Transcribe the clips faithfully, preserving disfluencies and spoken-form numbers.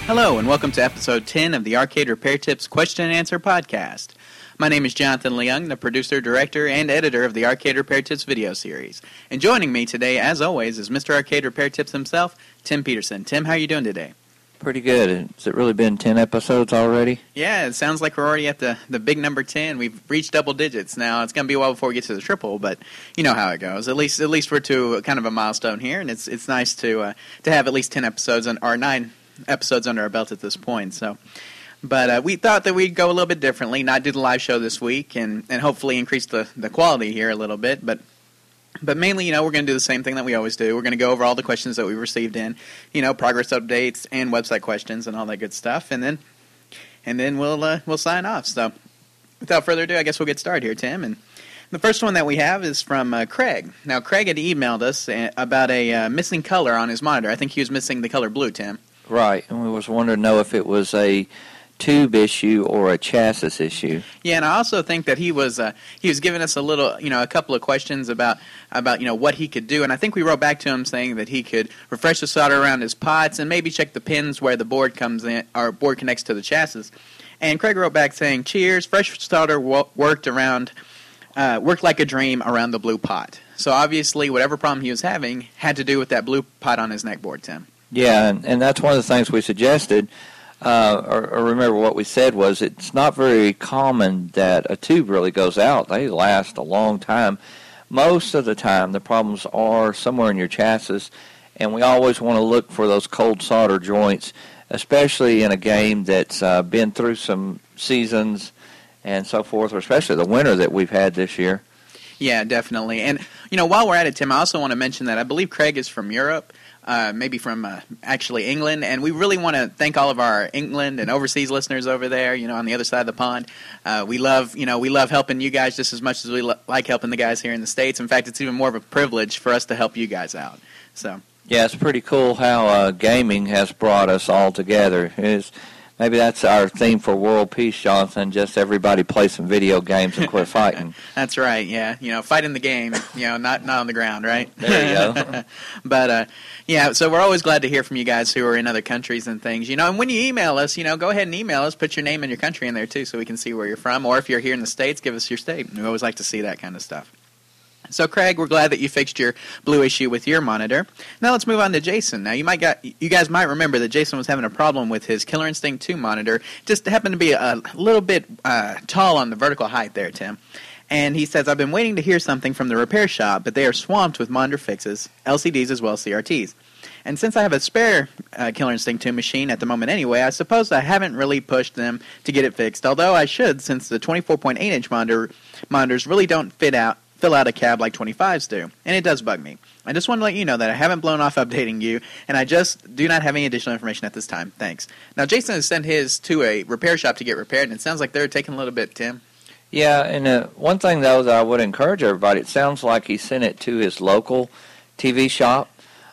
Hello, and welcome to episode ten of the Arcade Repair Tips Question and Answer podcast. My name is Jonathan Leung, the producer, director, and editor of the Arcade Repair Tips video series. And joining me today, as always, is Mister Arcade Repair Tips himself, Tim Peterson. Tim, how are you doing today? Pretty good. Has it really been ten episodes already? Yeah, it sounds like we're already at the, the big number ten. We've reached double digits now. It's going to be a while before we get to the triple, but you know how it goes. At least at least we're to kind of a milestone here, and it's it's nice to uh, to have at least ten episodes, on, or nine episodes under our belt at this point. So, But uh, we thought that we'd go a little bit differently, not do the live show this week, and, and hopefully increase the, the quality here a little bit, but But mainly, you know, we're going to do the same thing that we always do. We're going to go over all the questions that we received in, you know, progress updates and website questions and all that good stuff, and then and then we'll uh, we'll sign off. So, without further ado, I guess we'll get started here, Tim. And the first one that we have is from uh, Craig. Now, Craig had emailed us about a uh, missing color on his monitor. I think he was missing the color blue, Tim. Right, and we was wondering to know if it was a tube issue or a chassis issue. Yeah, and I also think that he was uh, he was giving us a little, you know, a couple of questions about about you know what he could do, and I think we wrote back to him saying that he could refresh the solder around his pots and maybe check the pins where the board comes in, or board connects to the chassis. And Craig wrote back saying, "Cheers, fresh solder wo- worked around uh, worked like a dream around the blue pot." So obviously, whatever problem he was having had to do with that blue pot on his neckboard, Tim. Yeah, and, and that's one of the things we suggested. Uh, or, or remember what we said was it's not very common that a tube really goes out. They last a long time. Most of the time the problems are somewhere in your chassis, and we always want to look for those cold solder joints, especially in a game that's uh, been through some seasons and so forth, or especially the winter that we've had this year. Yeah, definitely. And, you know, while we're at it, Tim, I also want to mention that I believe Craig is from Europe. Uh, maybe from uh, actually England, and we really want to thank all of our England and overseas listeners over there, you know, on the other side of the pond. Uh, we love, you know, we love helping you guys just as much as we lo- like helping the guys here in the States. In fact, it's even more of a privilege for us to help you guys out. So, yeah, it's pretty cool how uh, gaming has brought us all together. It's, maybe that's our theme for world peace, Jonathan, just everybody play some video games and quit fighting. That's right, yeah. You know, fight in the game, you know, not, not on the ground, right? There you go. But, uh, yeah, so we're always glad to hear from you guys who are in other countries and things. You know, and when you email us, you know, go ahead and email us. Put your name and your country in there, too, so we can see where you're from. Or if you're here in the States, give us your state. We always like to see that kind of stuff. So, Craig, we're glad that you fixed your blue issue with your monitor. Now let's move on to Jason. Now, you might got you guys might remember that Jason was having a problem with his Killer Instinct two monitor. Just happened to be a little bit uh, tall on the vertical height there, Tim. And he says, I've been waiting to hear something from the repair shop, but they are swamped with monitor fixes, L C Ds as well as C R Ts. And since I have a spare uh, Killer Instinct two machine at the moment anyway, I suppose I haven't really pushed them to get it fixed, although I should, since the twenty-four point eight inch monitor monitors really don't fit out fill out a cab like twenty-fives do, and it does bug me. I just want to let you know that I haven't blown off updating you, and I just do not have any additional information at this time. Thanks. Now, Jason has sent his to a repair shop to get repaired, and it sounds like they're taking a little bit, Tim. Yeah, and uh, one thing, though, that I would encourage everybody, it sounds like he sent it to his local T V shop.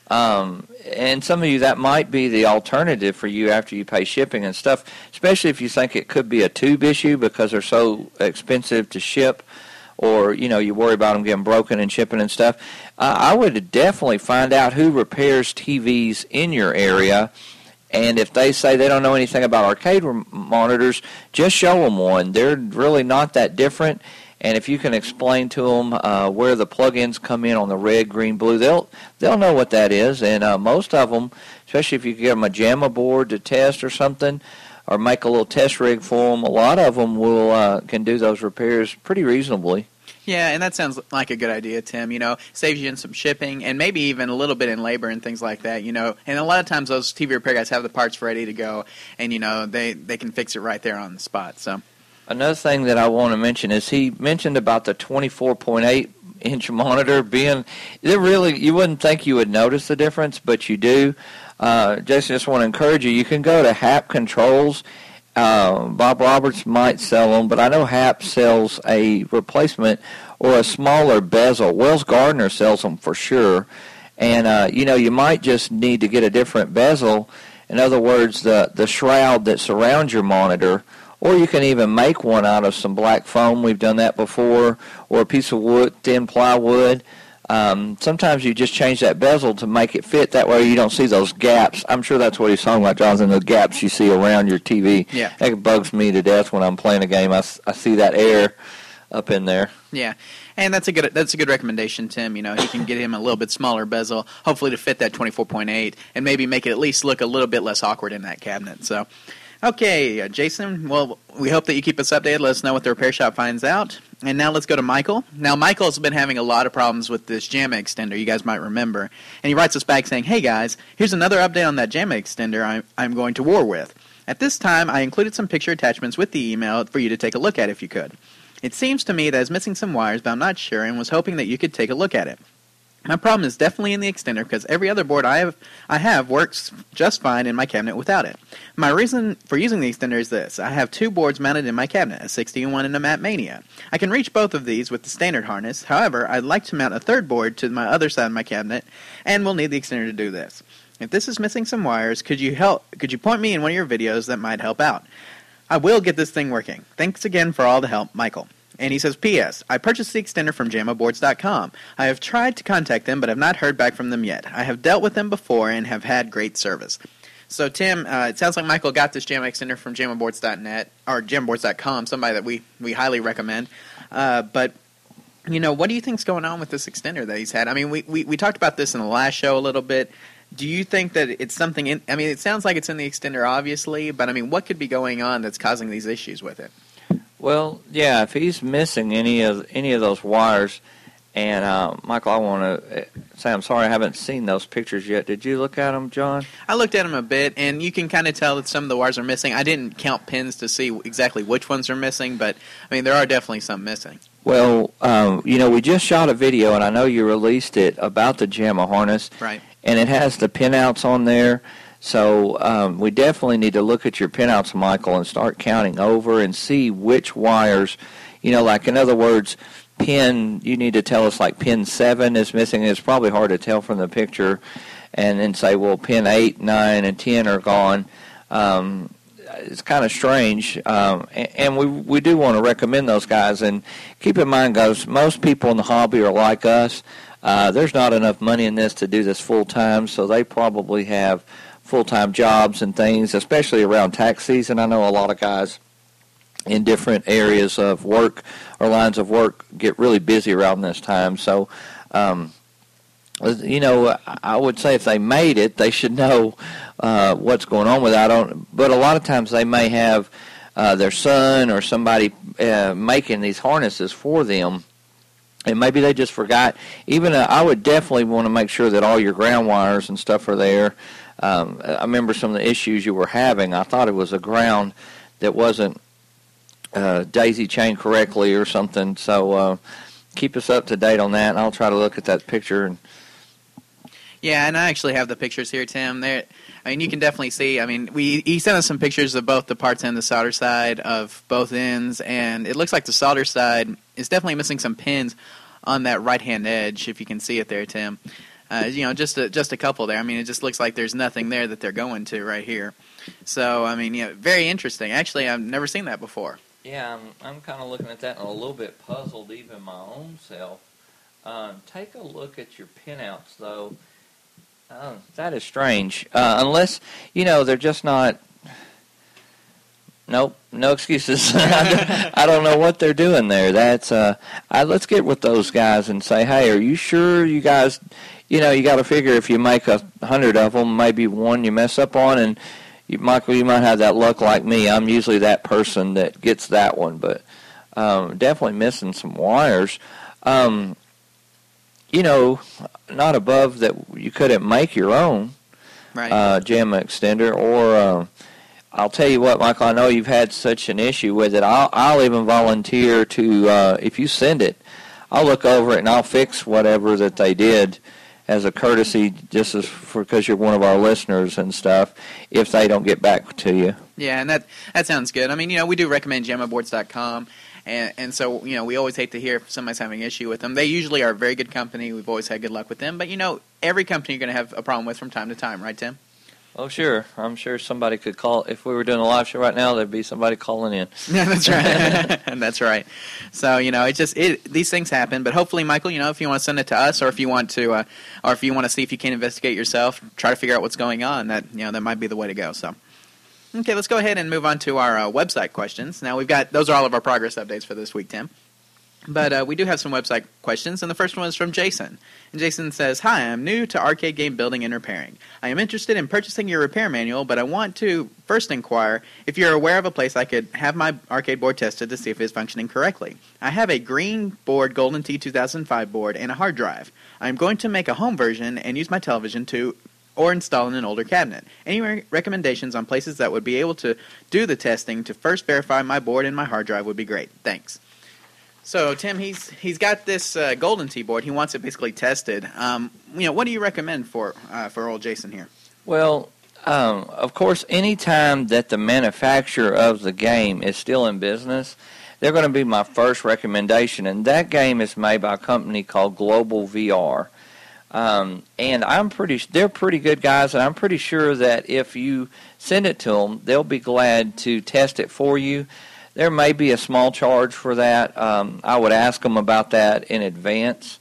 Um, and some of you, that might be the alternative for you after you pay shipping and stuff, especially if you think it could be a tube issue because they're so expensive to ship, or, you know, you worry about them getting broken and shipping and stuff. Uh, I would definitely find out who repairs T Vs in your area, and if they say they don't know anything about arcade monitors, just show them one. They're really not that different, and if you can explain to them uh, where the plug-ins come in on the red, green, blue, they'll they'll know what that is, and uh, most of them, especially if you give them a JAMA board to test or something, or make a little test rig for them, a lot of them will uh, can do those repairs pretty reasonably. Yeah, and that sounds like a good idea, Tim. You know, saves you in some shipping and maybe even a little bit in labor and things like that, you know. And a lot of times those T V repair guys have the parts ready to go, and, you know, they, they can fix it right there on the spot. So another thing that I want to mention is he mentioned about the twenty-four point eight inch monitor being, it really, you wouldn't think you would notice the difference, but you do. Uh, Jason, just want to encourage you, you can go to Hap Controls. Uh, Bob Roberts might sell them, but I know Hap sells a replacement or a smaller bezel. Wells Gardner sells them for sure. And, uh, you know, you might just need to get a different bezel. In other words, the, the shroud that surrounds your monitor, or you can even make one out of some black foam. We've done that before, or a piece of wood, thin plywood. Um, sometimes you just change that bezel to make it fit. That way you don't see those gaps. I'm sure that's what he's talking about, Jonathan, the gaps you see around your T V. Yeah. That bugs me to death when I'm playing a game. I, I see that air up in there. Yeah, and that's a good that's a good recommendation, Tim. You know, he can get him a little bit smaller bezel, hopefully to fit that twenty-four point eight, and maybe make it at least look a little bit less awkward in that cabinet. So, okay, uh, Jason, well, we hope that you keep us updated. Let us know what the repair shop finds out. And now let's go to Michael. Now, Michael's been having a lot of problems with this JAMA extender, you guys might remember. And he writes us back saying, hey, guys, here's another update on that JAMA extender I'm, I'm going to war with. At this time, I included some picture attachments with the email for you to take a look at if you could. It seems to me that it's missing some wires, but I'm not sure, and was hoping that you could take a look at it. My problem is definitely in the extender because every other board I have I have works just fine in my cabinet without it. My reason for using the extender is this. I have two boards mounted in my cabinet, a sixty and one and a Mat Mania. I can reach both of these with the standard harness. However, I'd like to mount a third board to my other side of my cabinet, and will need the extender to do this. If this is missing some wires, could you help? Could you point me in one of your videos that might help out? I will get this thing working. Thanks again for all the help, Michael. And he says, P S. I purchased the extender from jama boards dot com. I have tried to contact them, but have not heard back from them yet. I have dealt with them before and have had great service. So, Tim, uh, it sounds like Michael got this JAMA extender from jama boards dot net, or jama boards dot com, somebody that we, we highly recommend. Uh, but, you know, what do you think's going on with this extender that he's had? I mean, we, we, we talked about this in the last show a little bit. Do you think that it's something in – I mean, it sounds like it's in the extender, obviously, but, I mean, what could be going on that's causing these issues with it? Well, yeah, if he's missing any of any of those wires, and uh, Michael, I want to say I'm sorry I haven't seen those pictures yet. Did you look at them, John? I looked at them a bit, and you can kind of tell that some of the wires are missing. I didn't count pins to see exactly which ones are missing, but, I mean, there are definitely some missing. Well, um, you know, we just shot a video, and I know you released it about the JAMA harness. Right. And it has the pinouts on there. So um, we definitely need to look at your pinouts, Michael, and start counting over and see which wires, you know, like in other words, pin, you need to tell us like pin seven is missing. It's probably hard to tell from the picture. And then say, well, pin eight, nine, and ten are gone. Um, it's kind of strange. Um, and and we, we do want to recommend those guys. And keep in mind, guys, most people in the hobby are like us. Uh, there's not enough money in this to do this full-time, so they probably have full-time jobs and things, especially around tax season. I know a lot of guys in different areas of work or lines of work get really busy around this time. So, um, you know, I would say if they made it, they should know uh, what's going on with it. I don't, but a lot of times they may have uh, their son or somebody uh, making these harnesses for them. And maybe they just forgot. Even uh, I would definitely want to make sure that all your ground wires and stuff are there. Um, I remember some of the issues you were having. I thought it was a ground that wasn't uh, daisy chained correctly or something. So uh, keep us up to date on that, and I'll try to look at that picture. And yeah, and I actually have the pictures here, Tim. There, I mean, you can definitely see. I mean, we he sent us some pictures of both the parts and the solder side of both ends, and it looks like the solder side is definitely missing some pins on that right-hand edge, if you can see it there, Tim. Uh, you know, just a, just a couple there. I mean, it just looks like there's nothing there that they're going to right here. So, I mean, yeah, very interesting. Actually, I've never seen that before. Yeah, I'm, I'm kind of looking at that and a little bit puzzled even my own self. Uh, take a look at your pinouts, though. Uh, that is strange. Uh, unless, you know, they're just not... Nope, no excuses. I don't know what they're doing there. That's uh, I, let's get with those guys and say, hey, are you sure you guys... You know, you got to figure if you make a hundred of them, maybe one you mess up on, and you, Michael, you might have that luck like me. I'm usually that person that gets that one, but um, definitely missing some wires. Um, you know, not above that you couldn't make your own right. uh, JAMA extender, or uh, I'll tell you what, Michael, I know you've had such an issue with it. I'll, I'll even volunteer to, uh, if you send it, I'll look over it and I'll fix whatever that they did as a courtesy, just as for because you're one of our listeners and stuff, if they don't get back to you. Yeah, and that that sounds good. I mean, you know, we do recommend jama boards dot com, and and so, you know, we always hate to hear if somebody's having an issue with them. They usually are a very good company. We've always had good luck with them. But, you know, every company you're going to have a problem with from time to time, right, Tim? Oh, sure. I'm sure somebody could call. If we were doing a live show right now, there'd be somebody calling in. Yeah, that's right. That's right. So, you know, it just it these things happen. But hopefully, Michael, you know, if you want to send it to us, or if you want to, uh, or if you want to see if you can investigate yourself, try to figure out what's going on. That you know, that might be the way to go. So, okay, let's go ahead and move on to our uh, website questions. Now we've got those are all of our progress updates for this week, Tim. But uh, we do have some website questions, and the first one is from Jason. And Jason says, "Hi, I'm new to arcade game building and repairing. I am interested in purchasing your repair manual, but I want to first inquire if you're aware of a place I could have my arcade board tested to see if it's functioning correctly. I have a green board Golden Tee two thousand five board and a hard drive. I am going to make a home version and use my television to or install in an older cabinet. Any re- recommendations on places that would be able to do the testing to first verify my board and my hard drive would be great. Thanks." So, Tim, he's he's got this uh, Golden Tee board. He wants it basically tested. Um, you know, what do you recommend for uh, for old Jason here? Well, um, of course, any time that the manufacturer of the game is still in business, they're going to be my first recommendation. And that game is made by a company called Global V R. Um, and I'm pretty, they're pretty good guys, and I'm pretty sure that if you send it to them, they'll be glad to test it for you. There may be a small charge for that. Um, I would ask them about that in advance.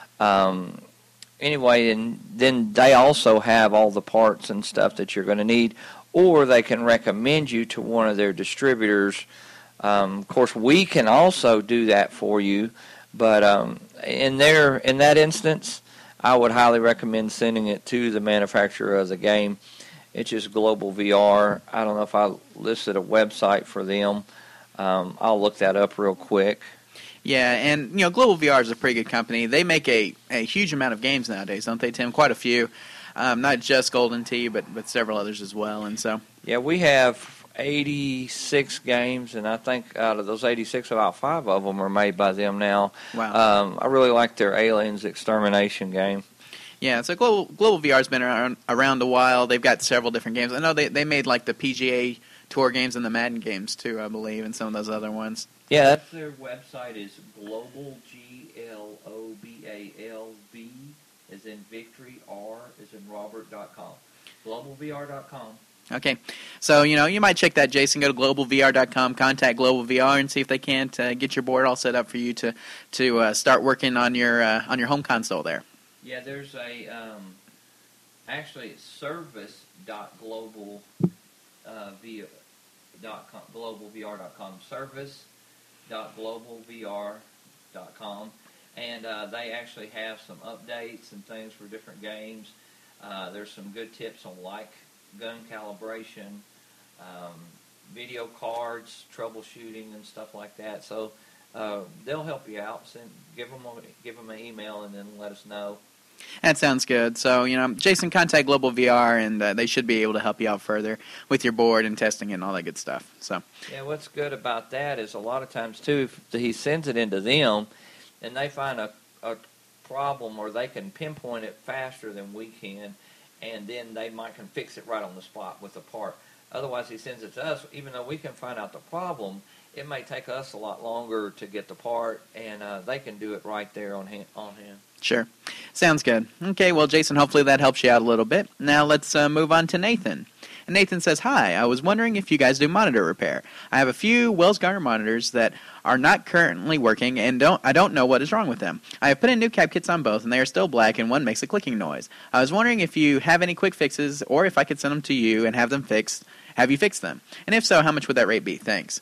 Um, anyway, and then they also have all the parts and stuff that you're going to need, or they can recommend you to one of their distributors. Um, of course, we can also do that for you, but um, in their in that instance, I would highly recommend sending it to the manufacturer of the game. It's just Global V R. I don't know if I listed a website for them. Um, I'll look that up real quick. Yeah, and you know, Global V R is a pretty good company. They make a, a huge amount of games nowadays, don't they, Tim? Quite a few. Um, not just Golden Tee, but but several others as well. And so, yeah, we have eighty-six games, and I think out of those eighty-six, about five of them are made by them now. Wow. Um, I really like their Aliens Extermination game. Yeah, so Global Global V R has been around around a while. They've got several different games. I know they they made like the P G A Tour games and the Madden games too, I believe, and some of those other ones. Yeah, that's their website is Global G L O B A L V as in Victory, R as in Robert dot com. Global V R dot com. Okay, so you know you might check that, Jason. Go to Global V R dot com, contact Global V R, and see if they can't uh, get your board all set up for you to to uh, start working on your uh, on your home console there. Yeah, there's a um, actually it's service dot global uh, v dot com, global V R dot com, service dot global V R dot com, and uh, they actually have some updates and things for different games. Uh, there's some good tips on like gun calibration, um, video cards, troubleshooting, and stuff like that. So uh, they'll help you out. Send, give them a, give them an email, and then let us know. That sounds good. So, you know, Jason, contact Global V R, and uh, they should be able to help you out further with your board and testing and all that good stuff. So, yeah, what's good about that is a lot of times, too, if he sends it into them, and they find a, a problem, or they can pinpoint it faster than we can, and then they might can fix it right on the spot with the part. Otherwise, he sends it to us. Even though we can find out the problem, it may take us a lot longer to get the part, and uh, they can do it right there on hand, on hand. Sure. Sounds good. Okay, well, Jason, hopefully that helps you out a little bit. Now let's uh, move on to Nathan. And Nathan says, "Hi, I was wondering if you guys do monitor repair. I have a few Wells Gardner monitors that are not currently working, and don't I don't know what is wrong with them. I have put in new cap kits on both, and they are still black, and one makes a clicking noise. I was wondering if you have any quick fixes, or if I could send them to you and have them fixed, have you fix them? And if so, how much would that rate be? Thanks."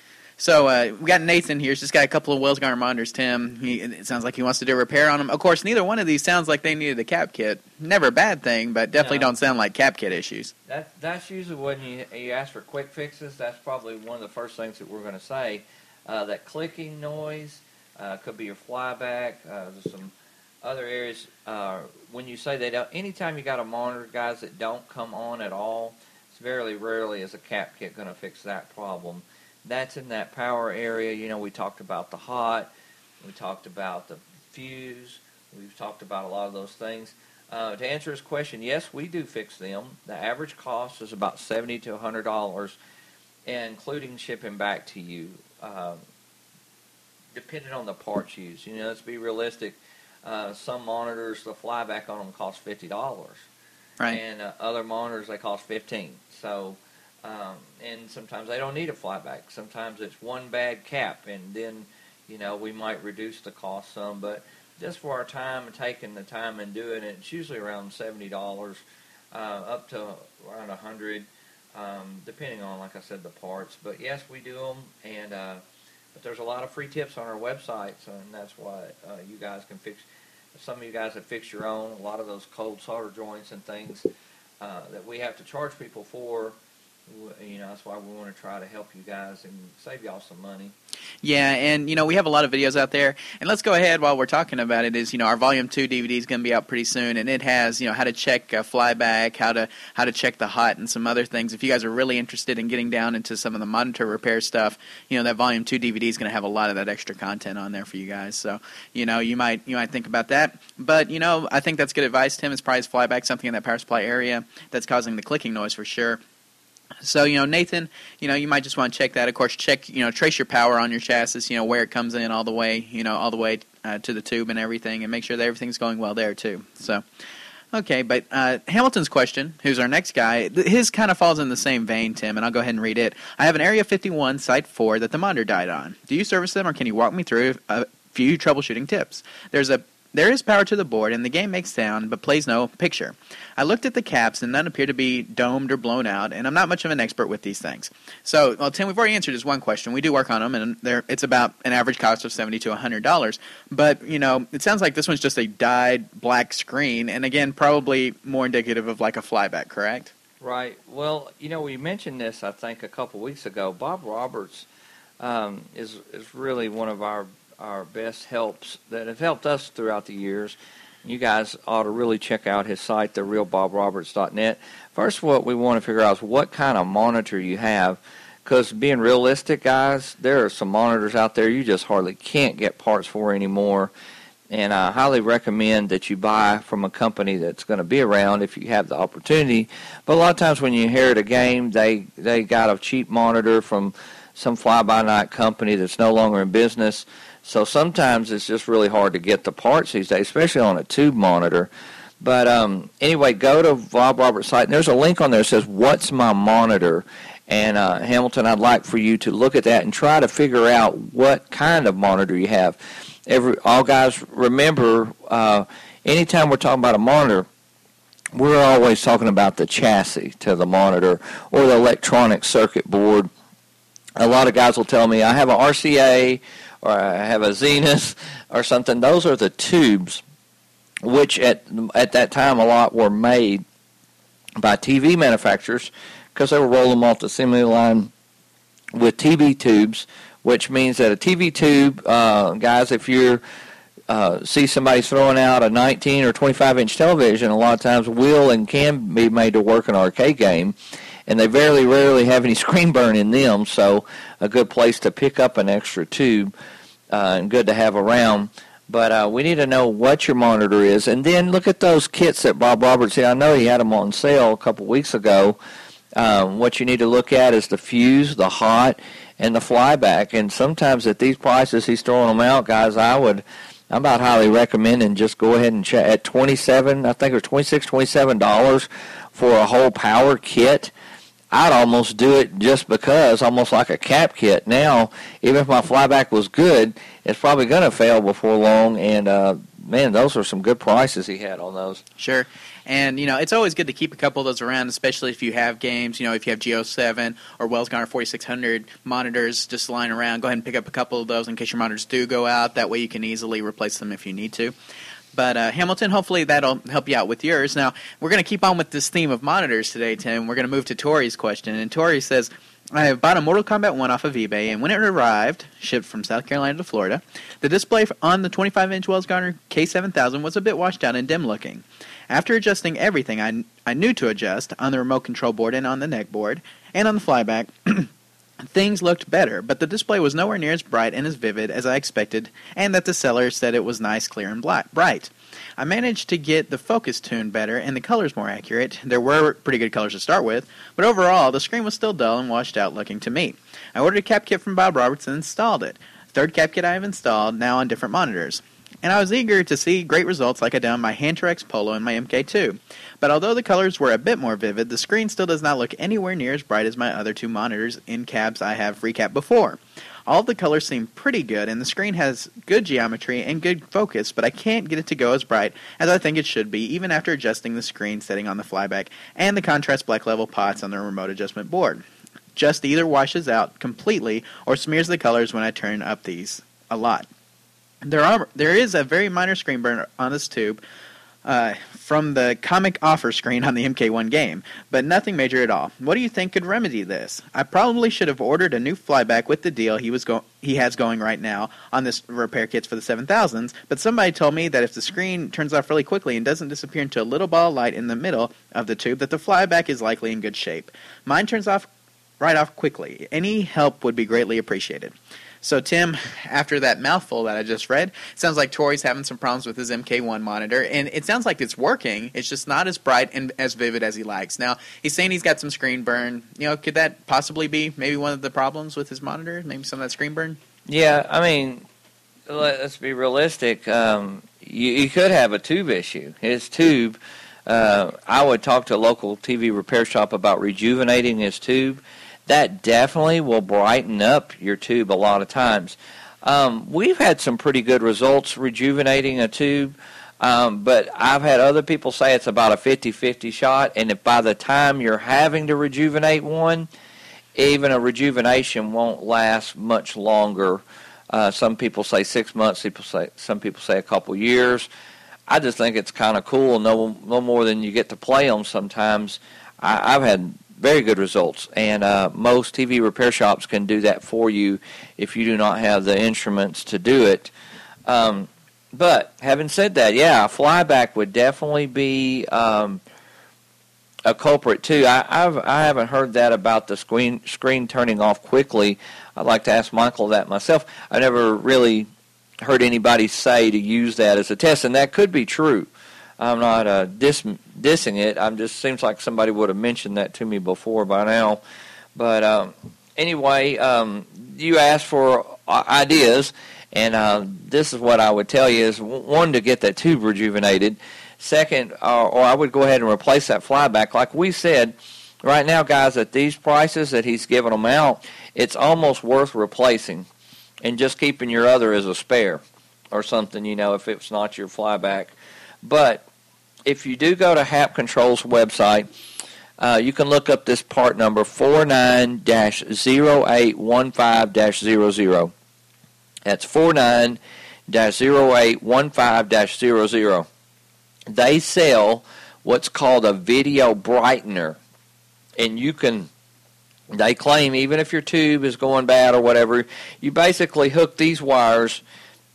So uh, we got Nathan here. He's just got a couple of Wells Gardner monitors, Tim. He, it sounds like he wants to do a repair on them. Of course, neither one of these sounds like they needed a cap kit. Never a bad thing, but definitely No. don't sound like cap kit issues. That That's usually when you, you ask for quick fixes. That's probably one of the first things that we're going to say. Uh, that clicking noise uh, could be your flyback. Uh, there's some other areas. Uh, when you say they don't, anytime you got a monitor, guys, that don't come on at all, it's very rarely is a cap kit going to fix that problem. That's in that power area. You know, we talked about the hot. We talked about the fuse. We've talked about a lot of those things. Uh, to answer his question, yes, we do fix them. The average cost is about seventy to one hundred dollars, including shipping back to you, uh, depending on the parts used. You know, let's be realistic. Uh, some monitors, the flyback on them costs fifty dollars. Right. And uh, other monitors, they cost fifteen. So, um, and sometimes they don't need a flyback. Sometimes it's one bag cap, and then, you know, we might reduce the cost some. But just for our time and taking the time and doing it, it's usually around seventy dollars, uh, up to around one hundred dollars, um, depending on, like I said, the parts. But yes, we do them, and uh, but there's a lot of free tips on our website, so, and that's why uh, you guys can fix. Some of you guys have fixed your own. A lot of those cold solder joints and things uh, that we have to charge people for. You know, that's why we want to try to help you guys and save y'all some money. Yeah, and, you know, we have a lot of videos out there. And let's go ahead while we're talking about it is, you know, our Volume two D V D is going to be out pretty soon. And it has, you know, how to check uh, flyback, how to how to check the hot, and some other things. If you guys are really interested in getting down into some of the monitor repair stuff, you know, that Volume two D V D is going to have a lot of that extra content on there for you guys. So, you know, you might you might think about that. But, you know, I think that's good advice, Tim. It's probably flyback, something in that power supply area that's causing the clicking noise for sure. So, you know, Nathan, you know, you might just want to check that. Of course, check, you know, trace your power on your chassis, you know, where it comes in all the way, you know, all the way uh, to the tube and everything, and make sure that everything's going well there, too. So, okay, but uh, Hamilton's question, who's our next guy, his kind of falls in the same vein, Tim, and I'll go ahead and read it. I have an Area fifty-one Site four that the monitor died on. Do you service them, or can you walk me through a few troubleshooting tips? There's a There is power to the board, and the game makes sound, but plays no picture. I looked at the caps, and none appear to be domed or blown out, and I'm not much of an expert with these things. So, well, Tim, we've already answered this one question. We do work on them, and they're, it's about an average cost of seventy to one hundred dollars. But, you know, it sounds like this one's just a dyed black screen, and again, probably more indicative of like a flyback, correct? Right. Well, you know, we mentioned this, I think, a couple weeks ago. Bob Roberts um, is is really one of our our best helps that have helped us throughout the years. You guys ought to really check out his site, the real bob roberts dot net. First, what we want to figure out is what kind of monitor you have, because being realistic, guys, there are some monitors out there you just hardly can't get parts for anymore, and I highly recommend that you buy from a company that's going to be around if you have the opportunity. But a lot of times when you inherit a game, they, they got a cheap monitor from some fly-by-night company that's no longer in business. So sometimes it's just really hard to get the parts these days, especially on a tube monitor. But um, anyway, go to Bob Roberts' site, and there's a link on there that says, What's My Monitor? And uh, Hamilton, I'd like for you to look at that and try to figure out what kind of monitor you have. Every All guys, remember, uh, anytime we're talking about a monitor, we're always talking about the chassis to the monitor or the electronic circuit board. A lot of guys will tell me, I have an R C A, or I have a Zenith or something. Those are the tubes, which at at that time a lot were made by T V manufacturers because they were rolling them off the assembly line with T V tubes, which means that a T V tube, uh, guys, if you uh, see somebody throwing out a nineteen or twenty-five inch television, a lot of times will and can be made to work an arcade game. And they very rarely have any screen burn in them, so a good place to pick up an extra tube uh, and good to have around. But uh, we need to know what your monitor is. And then look at those kits that Bob Roberts had. I know he had them on sale a couple weeks ago. Um, what you need to look at is the fuse, the hot, and the flyback. And sometimes at these prices he's throwing them out, guys, I would, I'm about highly recommending just go ahead and check at twenty-seven, I think it was twenty-six, twenty-seven dollars for a whole power kit. I'd almost do it just because, almost like a cap kit. Now, even if my flyback was good, it's probably going to fail before long. And, uh, man, those are some good prices he had on those. Sure. And, you know, it's always good to keep a couple of those around, especially if you have games, you know, if you have G O seven or Wells Garner forty-six hundred monitors just lying around. Go ahead and pick up a couple of those in case your monitors do go out. That way you can easily replace them if you need to. But, uh, Hamilton, hopefully that'll help you out with yours. Now, we're going to keep on with this theme of monitors today, Tim. We're going to move to Tori's question. And Tori says, I have bought a Mortal Kombat one off of eBay, and when it arrived, shipped from South Carolina to Florida, the display on the twenty-five inch Wells Garner K seven thousand was a bit washed out and dim-looking. After adjusting everything I, I knew to adjust on the remote control board and on the neck board and on the flyback, things looked better, but the display was nowhere near as bright and as vivid as I expected, and that the seller said it was nice, clear, and black, bright. I managed to get the focus tuned better and the colors more accurate. There were pretty good colors to start with, but overall, the screen was still dull and washed out looking to me. I ordered a cap kit from Bob Roberts and installed it. Third cap kit I have installed, now on different monitors. and I was eager to see great results like I did on my Hantarex Polo and my M K two. But although the colors were a bit more vivid, the screen still does not look anywhere near as bright as my other two monitors in cabs I have recapped before. All of the colors seem pretty good, and the screen has good geometry and good focus, but I can't get it to go as bright as I think it should be, even after adjusting the screen setting on the flyback and the contrast black level pots on the remote adjustment board. Just either washes out completely or smears the colors when I turn up these a lot. There are there is a very minor screen burn on this tube uh, from the comic offer screen on the M K one game, but nothing major at all. What do you think could remedy this? I probably should have ordered a new flyback with the deal he was go- he has going right now on this repair kits for the seven thousands, but somebody told me that if the screen turns off really quickly and doesn't disappear into a little ball of light in the middle of the tube, that the flyback is likely in good shape. Mine turns off right off quickly. Any help would be greatly appreciated. So, Tim, after that mouthful that I just read, it sounds like Tori's having some problems with his M K one monitor, and it sounds like it's working. It's just not as bright and as vivid as he likes. Now, he's saying he's got some screen burn. You know, could that possibly be maybe one of the problems with his monitor? Maybe some of that screen burn? Yeah, I mean, let's be realistic. Um, you, you could have a tube issue. His tube, uh, I would talk to a local T V repair shop about rejuvenating his tube. That definitely will brighten up your tube a lot of times. Um, we've had some pretty good results rejuvenating a tube, um, but I've had other people say it's about a fifty-fifty shot, and if by the time you're having to rejuvenate one, even a rejuvenation won't last much longer. Uh, some people say six months, people say, some people say a couple years. I just think it's kind of cool, no, no more than you get to play them sometimes. I, I've had very good results, and uh, most T V repair shops can do that for you if you do not have the instruments to do it. Um, but having said that, yeah, a flyback would definitely be um, a culprit too. I, I've, I haven't heard that about the screen screen turning off quickly. I'd like to ask Michael that myself. I never really heard anybody say to use that as a test, and that could be true. I'm not uh, dis- dissing it. I'm just seems like somebody would have mentioned that to me before by now. But um, anyway, um, you asked for ideas, and uh, this is what I would tell you is, one, to get that tube rejuvenated. Second, uh, or I would go ahead and replace that flyback. Like we said, right now, guys, at these prices that he's giving them out, it's almost worth replacing and just keeping your other as a spare or something, you know, if it's not your flyback. But if you do go to Hap Control's website, uh, you can look up this part number four nine dash zero eight one five dash zero zero. That's four nine dash zero eight one five dash zero zero. They sell what's called a video brightener, and you can, they claim even if your tube is going bad or whatever, you basically hook these wires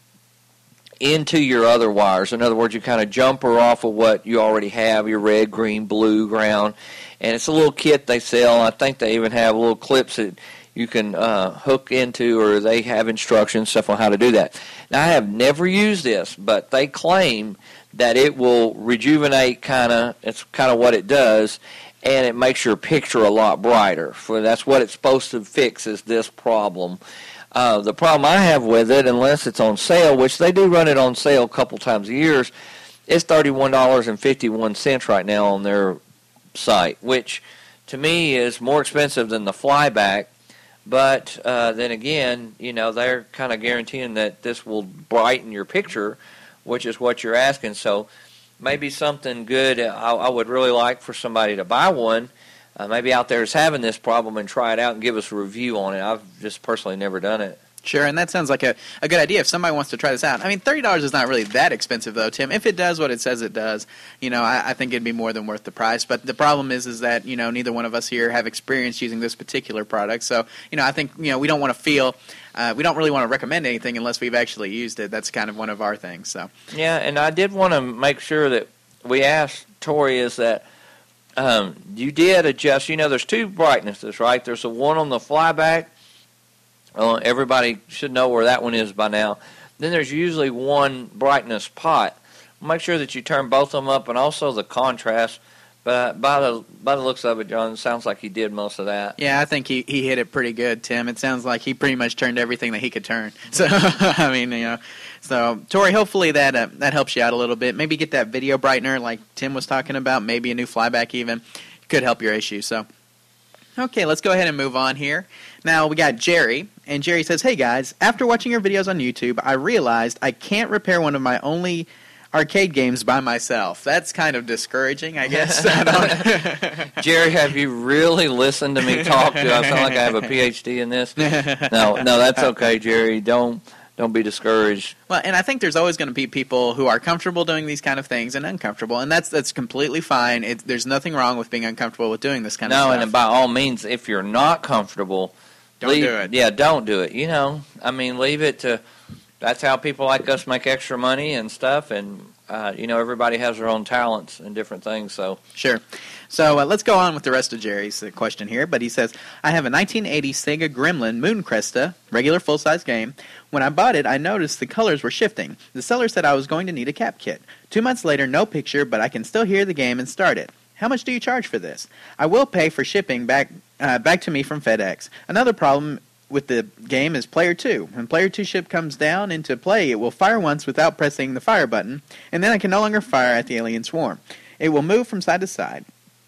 into your other wires. In other words, you kind of jumper off of what you already have, your red, green, blue ground. And it's a little kit they sell. I think they even have little clips that you can uh, hook into, or they have instructions, stuff on how to do that. Now, I have never used this, but they claim that it will rejuvenate kind of, it's kind of what it does, and it makes your picture a lot brighter. For that's what it's supposed to fix, is this problem. Uh, the problem I have with it, unless it's on sale, which they do run it on sale a couple times a year, is thirty-one dollars and fifty-one cents right now on their site, which to me is more expensive than the flyback. But uh, then again, you know, they're kind of guaranteeing that this will brighten your picture, which is what you're asking. So maybe something good. I, I would really like for somebody to buy one. Uh, maybe out there is having this problem and try it out and give us a review on it. I've just personally never done it. Sure, and that sounds like a, a good idea if somebody wants to try this out. I mean, thirty dollars is not really that expensive, though, Tim. If it does what it says it does, you know, I, I think it'd be more than worth the price. But the problem is is that, you know, neither one of us here have experience using this particular product. So, you know, I think, you know, we don't want to feel uh, – we don't really want to recommend anything unless we've actually used it. That's kind of one of our things. So yeah, and I did want to make sure that we asked Tori is that um, you did adjust – you know, there's two brightnesses, right? There's the one on the flyback. Uh, everybody should know where that one is by now. Then there's usually one brightness pot. Make sure that you turn both of them up, and also the contrast. But by the by the looks of it, John, it sounds like he did most of that. Yeah, I think he, he hit it pretty good, Tim. It sounds like he pretty much turned everything that he could turn. So, I mean, you know. So, Tori, hopefully that uh, that helps you out a little bit. Maybe get that video brightener like Tim was talking about. Maybe a new flyback even. Could help your issue. So, okay, let's go ahead and move on here. Now, we got Jerry. And Jerry says, hey, guys, after watching your videos on YouTube, I realized I can't repair one of my only arcade games by myself. That's kind of discouraging, I guess. I don't Jerry, have you really listened to me talk? Do I sound like I have a P H D in this? No, no, that's okay, Jerry. Don't don't be discouraged. Well, and I think there's always going to be people who are comfortable doing these kind of things and uncomfortable, and that's that's completely fine. It, there's nothing wrong with being uncomfortable with doing this kind no, of stuff. No, and by all means, if you're not comfortable, don't leave, do it. Yeah, don't do it. You know, I mean, leave it to. That's how people like us make extra money and stuff, and uh, you know, everybody has their own talents and different things. So sure. So uh, let's go on with the rest of Jerry's uh, question here. But he says, I have a nineteen eighty Sega Gremlin Moon Cresta, regular full-size game. When I bought it, I noticed the colors were shifting. The seller said I was going to need a cap kit. Two months later, no picture, but I can still hear the game and start it. How much do you charge for this? I will pay for shipping back uh, back to me from FedEx. Another problem with the game is Player two. When Player two ship comes down into play, it will fire once without pressing the fire button, and then I can no longer fire at the alien swarm. It will move from side to side.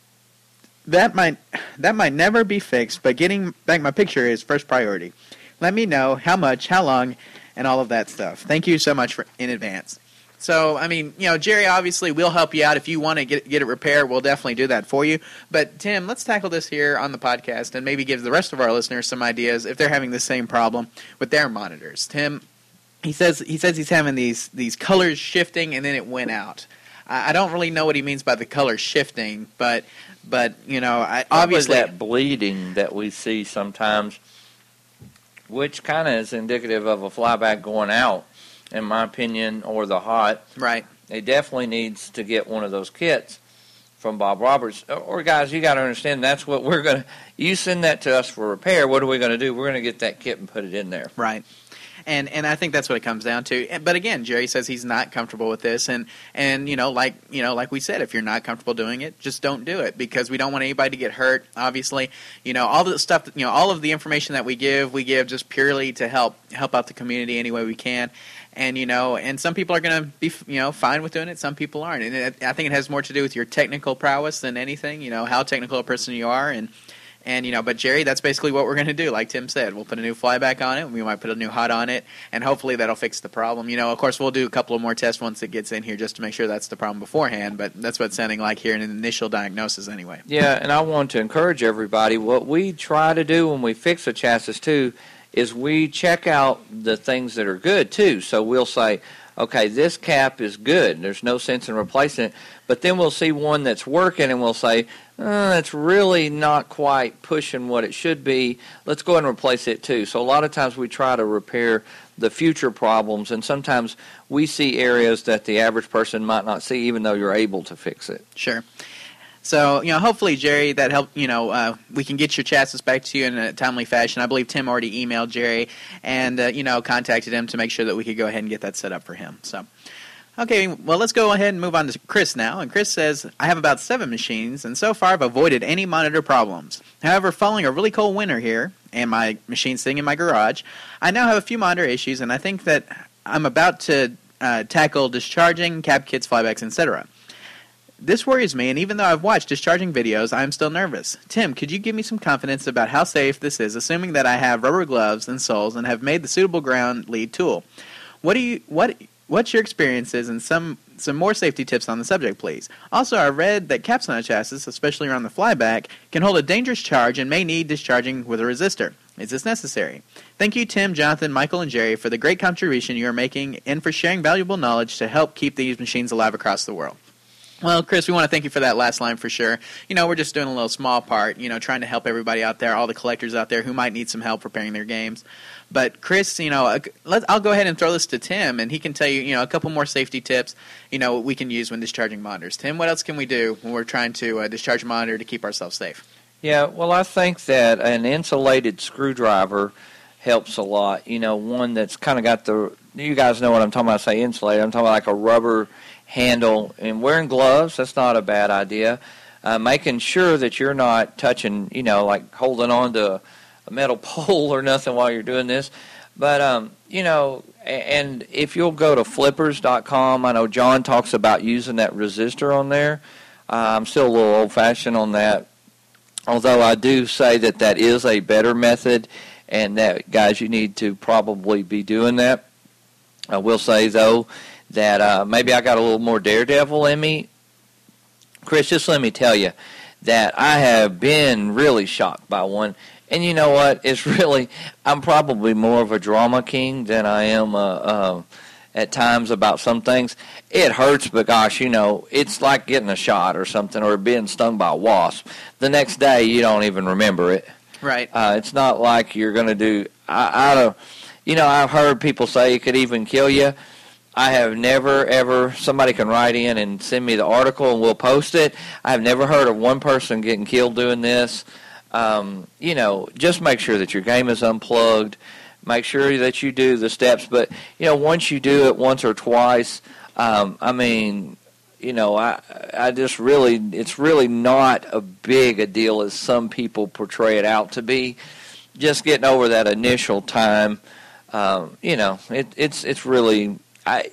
That might that might never be fixed, but getting back my picture is first priority. Let me know how much, how long, and all of that stuff. Thank you so much for in advance. So, I mean, you know, Jerry, obviously, we'll help you out. If you want to get get it repaired, we'll definitely do that for you. But, Tim, let's tackle this here on the podcast and maybe give the rest of our listeners some ideas if they're having the same problem with their monitors. Tim, he says he says he's having these, these colors shifting, and then it went out. I, I don't really know what he means by the color shifting, but, but you know, I, obviously... that bleeding that we see sometimes, which kind of is indicative of a flyback going out, in my opinion, or the hot. Right. It definitely needs to get one of those kits from Bob Roberts. Or, guys, you got to understand, that's what we're going to... You send that to us for repair, what are we going to do? We're going to get that kit and put it in there. Right. And and I think that's what it comes down to. But again, Jerry says he's not comfortable with this, and, and you know, like you know, like we said, if you're not comfortable doing it, just don't do it, because we don't want anybody to get hurt. Obviously, you know, all the stuff, that, you know, all of the information that we give, we give just purely to help help out the community any way we can. And you know, and some people are going to be, you know, fine with doing it. Some people aren't, and it, I think it has more to do with your technical prowess than anything. You know, how technical a person you are, and. And, you know, but Jerry, that's basically what we're going to do. Like Tim said, we'll put a new flyback on it. We might put a new hot on it, and hopefully that'll fix the problem. You know, of course, we'll do a couple of more tests once it gets in here just to make sure that's the problem beforehand. But that's what it's sounding like here in an initial diagnosis anyway. Yeah, and I want to encourage everybody. What we try to do when we fix a chassis, too, is we check out the things that are good, too. So we'll say, okay, this cap is good. There's no sense in replacing it. But then we'll see one that's working, and we'll say, Uh, it's really not quite pushing what it should be. Let's go ahead and replace it too. So a lot of times we try to repair the future problems, and sometimes we see areas that the average person might not see, even though you're able to fix it. Sure. So, you know, hopefully, Jerry, that helped, you know, uh, we can get your chassis back to you in a timely fashion. I believe Tim already emailed Jerry and, uh, you know, contacted him to make sure that we could go ahead and get that set up for him. So. Okay, well, let's go ahead and move on to Chris now. And Chris says, I have about seven machines, and so far I've avoided any monitor problems. However, following a really cold winter here, and my machine's sitting in my garage, I now have a few monitor issues, and I think that I'm about to uh, tackle discharging, cap kits, flybacks, et cetera. This worries me, and even though I've watched discharging videos, I'm still nervous. Tim, could you give me some confidence about how safe this is, assuming that I have rubber gloves and soles and have made the suitable ground lead tool? What do you... what? What's your experiences and some, some more safety tips on the subject, please? Also, I read that caps on a chassis, especially around the flyback, can hold a dangerous charge and may need discharging with a resistor. Is this necessary? Thank you, Tim, Jonathan, Michael, and Jerry, for the great contribution you are making and for sharing valuable knowledge to help keep these machines alive across the world. Well, Chris, we want to thank you for that last line for sure. You know, we're just doing a little small part, you know, trying to help everybody out there, all the collectors out there who might need some help repairing their games. But, Chris, you know, let, I'll go ahead and throw this to Tim, and he can tell you, you know, a couple more safety tips, you know, we can use when discharging monitors. Tim, what else can we do when we're trying to uh, discharge a monitor to keep ourselves safe? Yeah, well, I think that an insulated screwdriver helps a lot. You know, one that's kind of got the, you guys know what I'm talking about, I say insulated. I'm talking about like a rubber handle. And wearing gloves, that's not a bad idea. uh, making sure that you're not touching, you know, like holding on to a, a metal pole or nothing while you're doing this. But, um, you know, and if you'll go to flippers dot com, I know John talks about using that resistor on there. Uh, I'm still a little old-fashioned on that, although I do say that that is a better method, and that, guys, you need to probably be doing that. I will say, though, that uh, maybe I got a little more daredevil in me. Chris, just let me tell you that I have been really shocked by one. And you know what? It's really, I'm probably more of a drama king than I am uh, uh, at times about some things. It hurts, but gosh, you know, it's like getting a shot or something, or being stung by a wasp. The next day, you don't even remember it. Right. Uh, it's not like you're going to do, I, I don't, you know, I've heard people say it could even kill you. I have never, ever, somebody can write in and send me the article and we'll post it. I have never heard of one person getting killed doing this. Um, you know, just make sure that your game is unplugged. Make sure that you do the steps. But, you know, once you do it once or twice, um, I mean, you know, I I just really, it's really not a big a deal as some people portray it out to be. Just getting over that initial time, um, you know, it, it's it's really, I,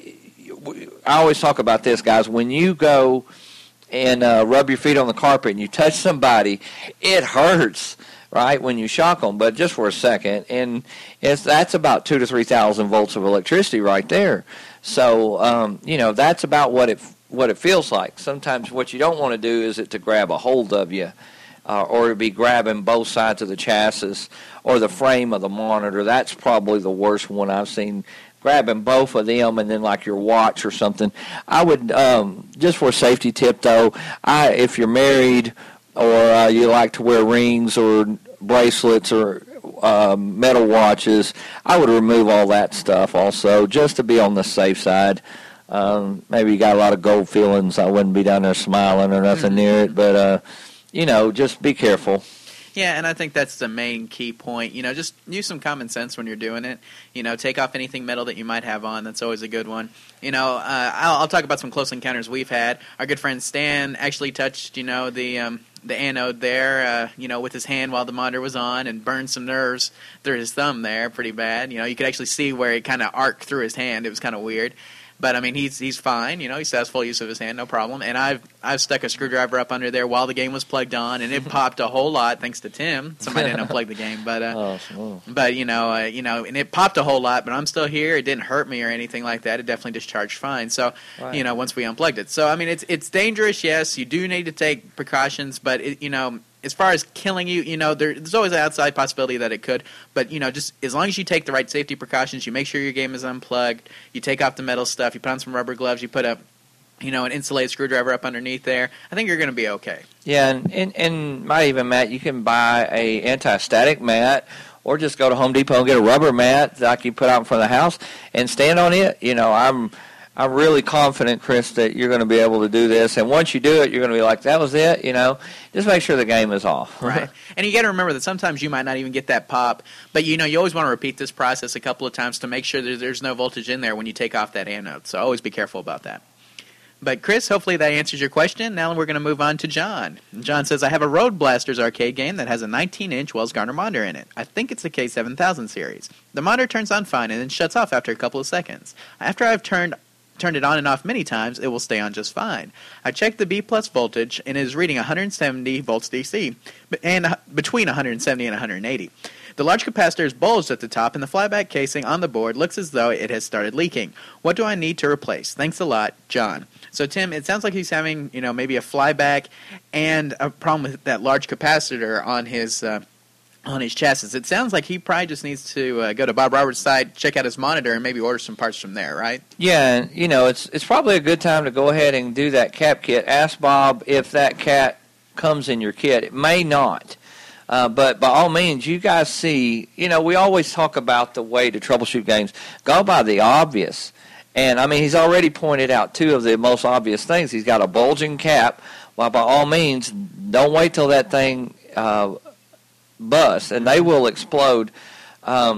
I always talk about this, guys. When you go and uh, rub your feet on the carpet and you touch somebody, it hurts, right, when you shock them, but just for a second. And it's, that's about two to three thousand volts of electricity right there. So, um, you know, that's about what it what it feels like. Sometimes what you don't want to do is it to grab a hold of you, uh, or to be grabbing both sides of the chassis or the frame of the monitor. That's probably the worst one I've seen, grabbing both of them and then like your watch or something. I would, um, just for a safety tip though, I if you're married or uh, you like to wear rings or bracelets or uh, metal watches, I would remove all that stuff also, just to be on the safe side. Um, maybe you got a lot of gold fillings. I wouldn't be down there smiling or nothing near it, but uh, you know, just be careful. Yeah, and I think that's the main key point. You know, just use some common sense when you're doing it. You know, take off anything metal that you might have on. That's always a good one. You know, uh, I'll, I'll talk about some close encounters we've had. Our good friend Stan actually touched, you know, the um, the anode there, uh, you know, with his hand while the monitor was on, and burned some nerves through his thumb there, pretty bad. You know, you could actually see where it kind of arced through his hand. It was kind of weird. But, I mean, he's he's fine. You know, he still has full use of his hand, no problem. And I've I've stuck a screwdriver up under there while the game was plugged on, and it popped a whole lot thanks to Tim. Somebody didn't unplug the game, but uh, oh, oh. but you know, uh, you know, and it popped a whole lot. But I'm still here. It didn't hurt me or anything like that. It definitely discharged fine. So, right. you know, once we unplugged it. So, I mean, it's it's dangerous. Yes, you do need to take precautions, but it, you know. As far as killing you, you know, there, there's always an outside possibility that it could. But, you know, just as long as you take the right safety precautions, you make sure your game is unplugged, you take off the metal stuff, you put on some rubber gloves, you put a, you know, an insulated screwdriver up underneath there, I think you're going to be okay. Yeah, and, and, and might even, Matt, you can buy a anti-static mat or just go to Home Depot and get a rubber mat like you put out in front of the house and stand on it. You know, I'm... I'm really confident, Chris, that you're going to be able to do this. And once you do it, you're going to be like, that was it, you know. Just make sure the game is off. Right. And you got to remember that sometimes you might not even get that pop. But, you know, you always want to repeat this process a couple of times to make sure that there's no voltage in there when you take off that anode. So always be careful about that. But, Chris, hopefully that answers your question. Now we're going to move on to John. John says, I have a Road Blasters arcade game that has a nineteen inch Wells Gardner monitor in it. I think it's the K seven thousand series. The monitor turns on fine and then shuts off after a couple of seconds. After I've turned turned it on and off many times, it will stay on just fine. I checked the B plus voltage, and it is reading one hundred seventy volts D C, and between one hundred seventy and one hundred eighty. The large capacitor is bulged at the top, and the flyback casing on the board looks as though it has started leaking. What do I need to replace? Thanks a lot, John. So, Tim, it sounds like he's having, you know, maybe a flyback and a problem with that large capacitor on his uh, on his chassis. It sounds like he probably just needs to uh, go to Bob Roberts' site, check out his monitor, and maybe order some parts from there, right? Yeah, and, you know, it's it's probably a good time to go ahead and do that cap kit. Ask Bob if that cat comes in your kit. It may not. Uh, but by all means, you guys see, you know, we always talk about the way to troubleshoot games. Go by the obvious. And, I mean, he's already pointed out two of the most obvious things. He's got a bulging cap. Well, by all means, don't wait till that thing uh, busts, and they will explode. Um,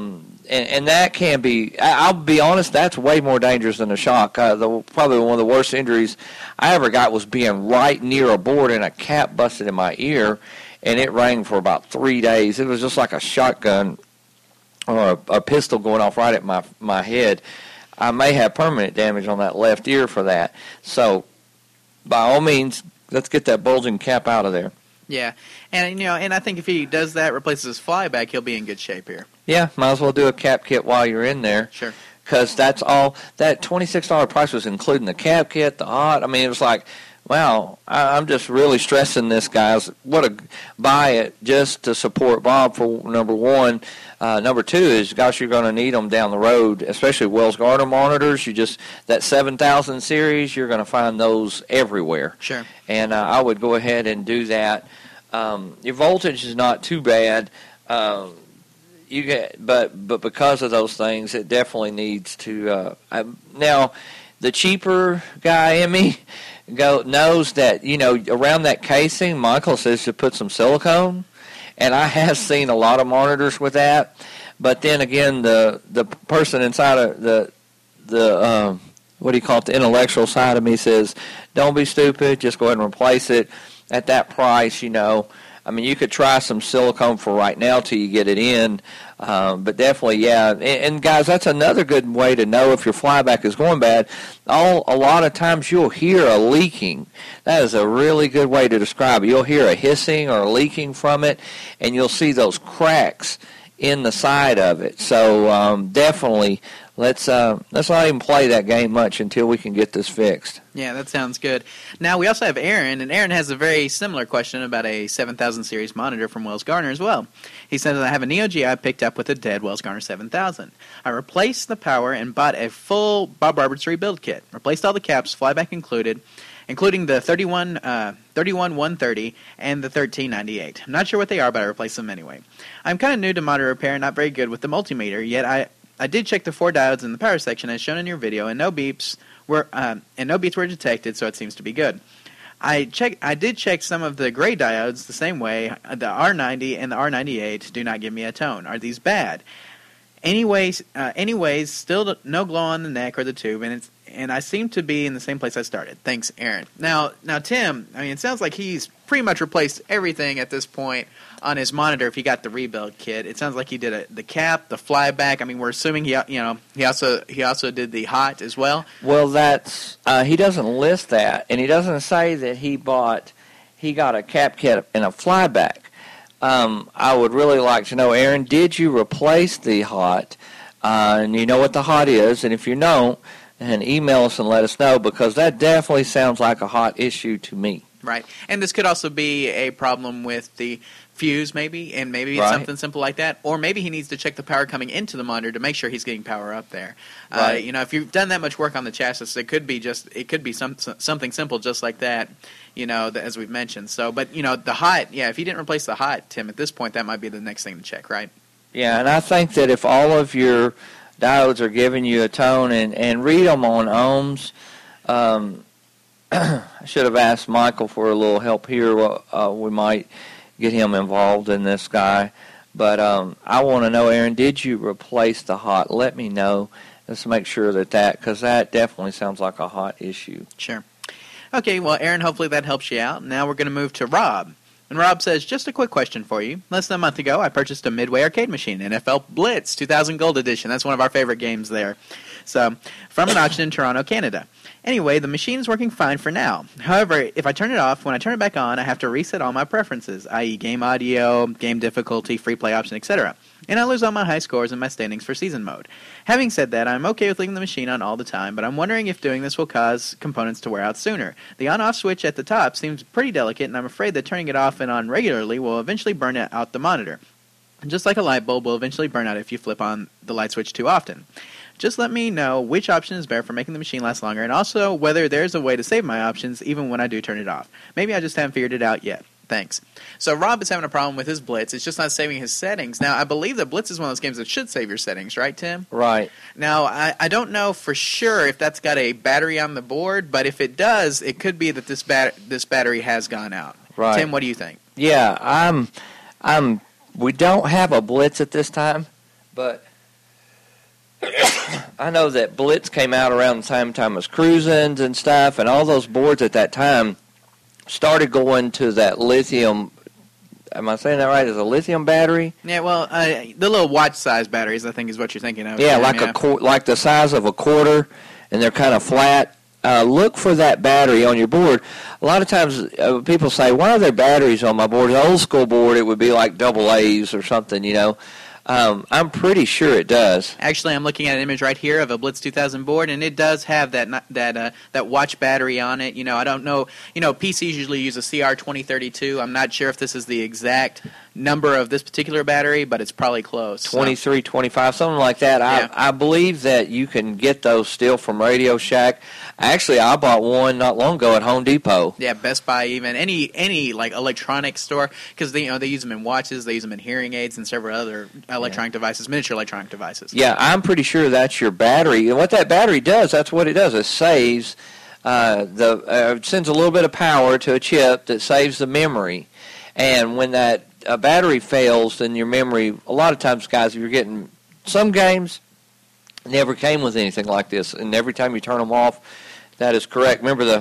and, and that can be, I'll be honest, that's way more dangerous than a shock. Uh, the, probably one of the worst injuries I ever got was being right near a board and a cap busted in my ear, and it rang for about three days. It was just like a shotgun or a, a pistol going off right at my my head. I may have permanent damage on that left ear for that. So, by all means, let's get that bulging cap out of there. Yeah, and you know, and I think if he does that, replaces his flyback, he'll be in good shape here. Yeah, might as well do a cap kit while you're in there. Sure. Because that's all, that twenty-six dollars price was including the cap kit, the hot. I mean, it was like, wow, I, I'm just really stressing this, guys. What a, buy it just to support Bob for number one. Uh, number two is, gosh, you're going to need them down the road, especially Wells Gardner monitors. You just, that seven thousand series, you're going to find those everywhere. Sure. And uh, I would go ahead and do that. Um, your voltage is not too bad. Um, You get, but but because of those things, it definitely needs to. Uh, I, now, the cheaper guy in me go knows that, you know, around that casing, Michael says to put some silicone, and I have seen a lot of monitors with that. But then again, the the person inside of the the um, what do you call it, the intellectual side of me says, don't be stupid, just go ahead and replace it at that price, you know. I mean, you could try some silicone for right now till you get it in, um, but definitely, yeah. And, and guys, that's another good way to know if your flyback is going bad. All a lot of times you'll hear a leaking. That is a really good way to describe it. You'll hear a hissing or a leaking from it, and you'll see those cracks in the side of it. So um, definitely, let's uh, let's not even play that game much until we can get this fixed. Yeah, that sounds good. Now, we also have Aaron, and Aaron has a very similar question about a seven thousand series monitor from Wells Gardner as well. He says, I have a Neo Geo I picked up with a dead Wells Gardner seven thousand. I replaced the power and bought a full Bob Roberts rebuild kit. Replaced all the caps, flyback included, including the thirty-one, uh, thirty-one one thirty and the thirteen ninety-eight. I'm not sure what they are, but I replaced them anyway. I'm kind of new to monitor repair and not very good with the multimeter, yet I, I did check the four diodes in the power section as shown in your video, and no beeps were um, and no beeps were detected, so it seems to be good. I check. I did check some of the gray diodes the same way. The R ninety and the R ninety-eight do not give me a tone. Are these bad? Anyways, uh, anyways, still no glow on the neck or the tube, and it's and I seem to be in the same place I started. Thanks, Aaron. Now, now, Tim. I mean, it sounds like he's pretty much replaced everything at this point on his monitor. If he got the rebuild kit, it sounds like he did a, the cap, the flyback. I mean, we're assuming he, you know, he also he also did the hot as well. Well, that's uh, he doesn't list that, and he doesn't say that he bought he got a cap kit and a flyback. Um, I would really like to know, Aaron, did you replace the hot? Uh, and you know what the hot is, and if you don't, and email us and let us know, because that definitely sounds like a hot issue to me. Right, and this could also be a problem with the fuse, maybe, and maybe it's right. something simple like that, or maybe he needs to check the power coming into the monitor to make sure he's getting power up there. Right. Uh, you know, if you've done that much work on the chassis, it could be just it could be some something simple just like that. You know, as we've mentioned. So, but you know, the hot, yeah. If you didn't replace the hot, Tim, at this point, that might be the next thing to check, right? Yeah, and I think that if all of your diodes are giving you a tone, and, and read them on ohms. Um, I should have asked Michael for a little help here. Uh, we might get him involved in this guy. But um, I want to know, Aaron, did you replace the hot? Let me know. Let's make sure that that, because that definitely sounds like a hot issue. Sure. Okay, well, Aaron, hopefully that helps you out. Now we're going to move to Rob. And Rob says, just a quick question for you. Less than a month ago, I purchased a Midway arcade machine, N F L Blitz two thousand Gold Edition. That's one of our favorite games there. So, from an auction in Toronto, Canada. Anyway, the machine is working fine for now. However, if I turn it off, when I turn it back on, I have to reset all my preferences, that is game audio, game difficulty, free play option, et cetera. And I lose all my high scores and my standings for season mode. Having said that, I'm okay with leaving the machine on all the time, but I'm wondering if doing this will cause components to wear out sooner. The on-off switch at the top seems pretty delicate, and I'm afraid that turning it off and on regularly will eventually burn out the monitor. Just like a light bulb will eventually burn out if you flip on the light switch too often. Just let me know which option is better for making the machine last longer, and also whether there's a way to save my options even when I do turn it off. Maybe I just haven't figured it out yet. Thanks. So Rob is having a problem with his Blitz. It's just not saving his settings. Now, I believe that Blitz is one of those games that should save your settings, right, Tim? Right. Now, I, I don't know for sure if that's got a battery on the board, but if it does, it could be that this bat- this battery has gone out. Right. Tim, what do you think? Yeah, I'm, I'm, we don't have a Blitz at this time, but I know that Blitz came out around the same time as Cruisins and stuff, and all those boards at that time started going to that lithium. Am I saying that right? Is a lithium battery? Yeah, well, uh, the little watch-size batteries, I think, is what you're thinking of. Yeah, Tim, like yeah. a qu- like the size of a quarter, and they're kind of flat. Uh, look for that battery on your board. A lot of times uh, people say, why are there batteries on my board? An old school board, it would be like double A's or something, you know. Um, I'm pretty sure it does. Actually, I'm looking at an image right here of a Blitz two thousand board, and it does have that that uh, that watch battery on it. You know, I don't know. You know, P Cs usually use a C R twenty thirty-two. I'm not sure if this is the exact number of this particular battery, but it's probably close. So. twenty-three, twenty-five, something like that. Yeah. I, I believe that you can get those still from Radio Shack. Actually, I bought one not long ago at Home Depot. Yeah, Best Buy, even any any like electronic store, because they you know they use them in watches, they use them in hearing aids, and several other electronic yeah. devices, miniature electronic devices. Yeah, I'm pretty sure that's your battery. And what that battery does, that's what it does. It saves uh, the uh, it sends a little bit of power to a chip that saves the memory. And when that uh, battery fails, then your memory. A lot of times, guys, if you're getting some games, never came with anything like this, and every time you turn them off. That is correct. Remember the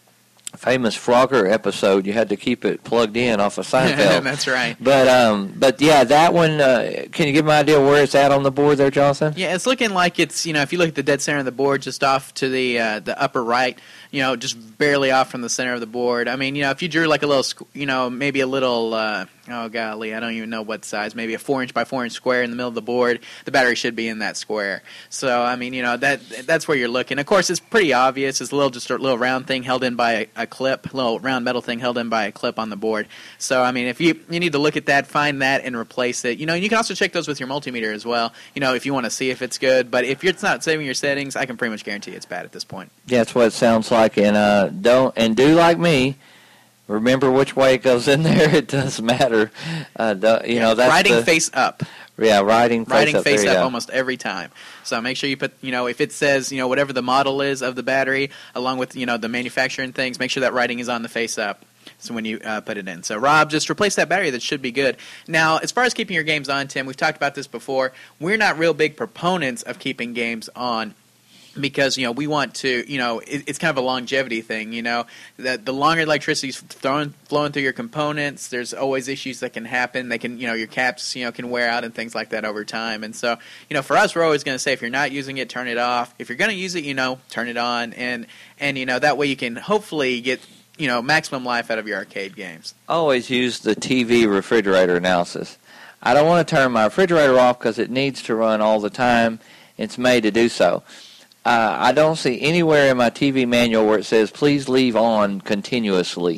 famous Frogger episode? You had to keep it plugged in off of Seinfeld. That's right. But um, but yeah, that one. Uh, can you give me an idea where it's at on the board there, Jonathan? Yeah, it's looking like it's you know if you look at the dead center of the board, just off to the uh, the upper right. You know, just barely off from the center of the board. I mean, you know, if you drew like a little, you know, maybe a little, uh, oh golly, I don't even know what size, maybe a four inch by four inch square in the middle of the board, the battery should be in that square. So, I mean, you know, that that's where you're looking. Of course, it's pretty obvious. It's a little, just a little round thing held in by a, a clip, a little round metal thing held in by a clip on the board. So, I mean, if you you need to look at that, find that, and replace it. You know, and you can also check those with your multimeter as well. You know, if you want to see if it's good. But if it's not saving your settings, I can pretty much guarantee it's bad at this point. Yeah, that's what it sounds like, and uh. Don't and do like me. Remember which way it goes in there. It does matter. Uh, the, you yeah, know, that's riding the, face up. Yeah, riding face riding up. face up up almost every time. So make sure you put, you know, if it says, you know, whatever the model is of the battery, along with, you know, the manufacturing things, make sure that writing is on the face up. So when you uh, put it in. So Rob, just replace that battery. That should be good. Now, as far as keeping your games on, Tim, we've talked about this before. We're not real big proponents of keeping games on. Because, you know, we want to, you know, it, it's kind of a longevity thing, you know. That the longer electricity's throwing, flowing through your components, there's always issues that can happen. They can, you know, your caps, you know, can wear out and things like that over time. And so, you know, for us, we're always going to say if you're not using it, turn it off. If you're going to use it, you know, turn it on. And, and, you know, that way you can hopefully get, you know, maximum life out of your arcade games. Always use the T V refrigerator analysis. I don't want to turn my refrigerator off because it needs to run all the time. It's made to do so. Uh, I don't see anywhere in my T V manual where it says, please leave on continuously.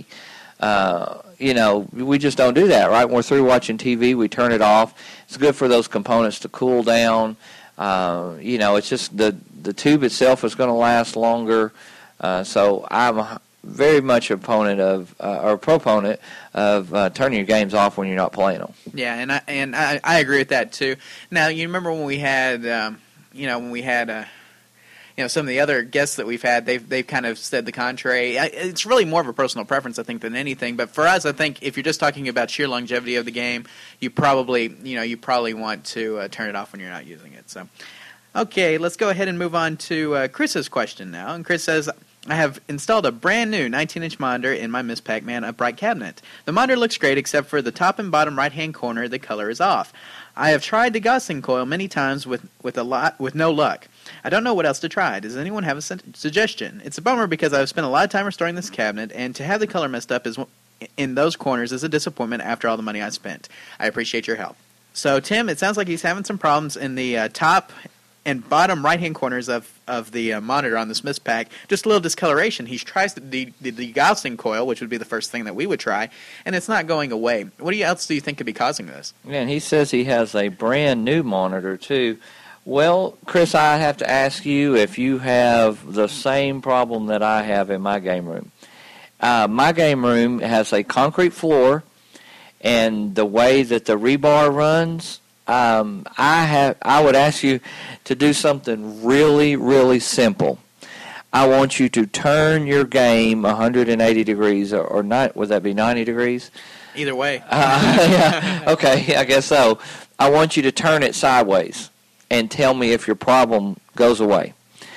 Uh, you know, we just don't do that, right? When we're through watching T V, we turn it off. It's good for those components to cool down. Uh, you know, it's just the, the tube itself is going to last longer. Uh, so I'm very much a proponent of, uh, or a proponent of uh, turning your games off when you're not playing them. Yeah, and I, and I, I agree with that, too. Now, you remember when we had, um, you know, when we had... Uh, You know, some of the other guests that we've had, they've they've kind of said the contrary. It's really more of a personal preference, I think, than anything. But for us, I think if you're just talking about sheer longevity of the game, you probably you know you probably want to uh, turn it off when you're not using it. So, okay, let's go ahead and move on to uh, Chris's question now. And Chris says, I have installed a brand new nineteen inch monitor in my Miss Pac-Man upright cabinet. The monitor looks great except for the top and bottom right-hand corner. The color is off. I have tried the Gaussian coil many times with, with a lot with no luck. I don't know what else to try. Does anyone have a su- suggestion? It's a bummer because I've spent a lot of time restoring this cabinet, and to have the color messed up is in those corners is a disappointment after all the money I spent. I appreciate your help. So, Tim, it sounds like he's having some problems in the uh, top and bottom right-hand corners of, of the uh, monitor on this Miss Pac. Just a little discoloration. He tries the, the, the Gaussian coil, which would be the first thing that we would try, and it's not going away. What do you, else do you think could be causing this? Yeah, and he says he has a brand new monitor, too. Well, Chris, I have to ask you if you have the same problem that I have in my game room. Uh, my game room has a concrete floor, and the way that the rebar runs, um, I have I would ask you to do something really, really simple. I want you to turn your game one hundred eighty degrees, or, or not. Would that be ninety degrees? Either way. Uh, yeah, okay, I guess so. I want you to turn it sideways. and tell me if your problem goes away.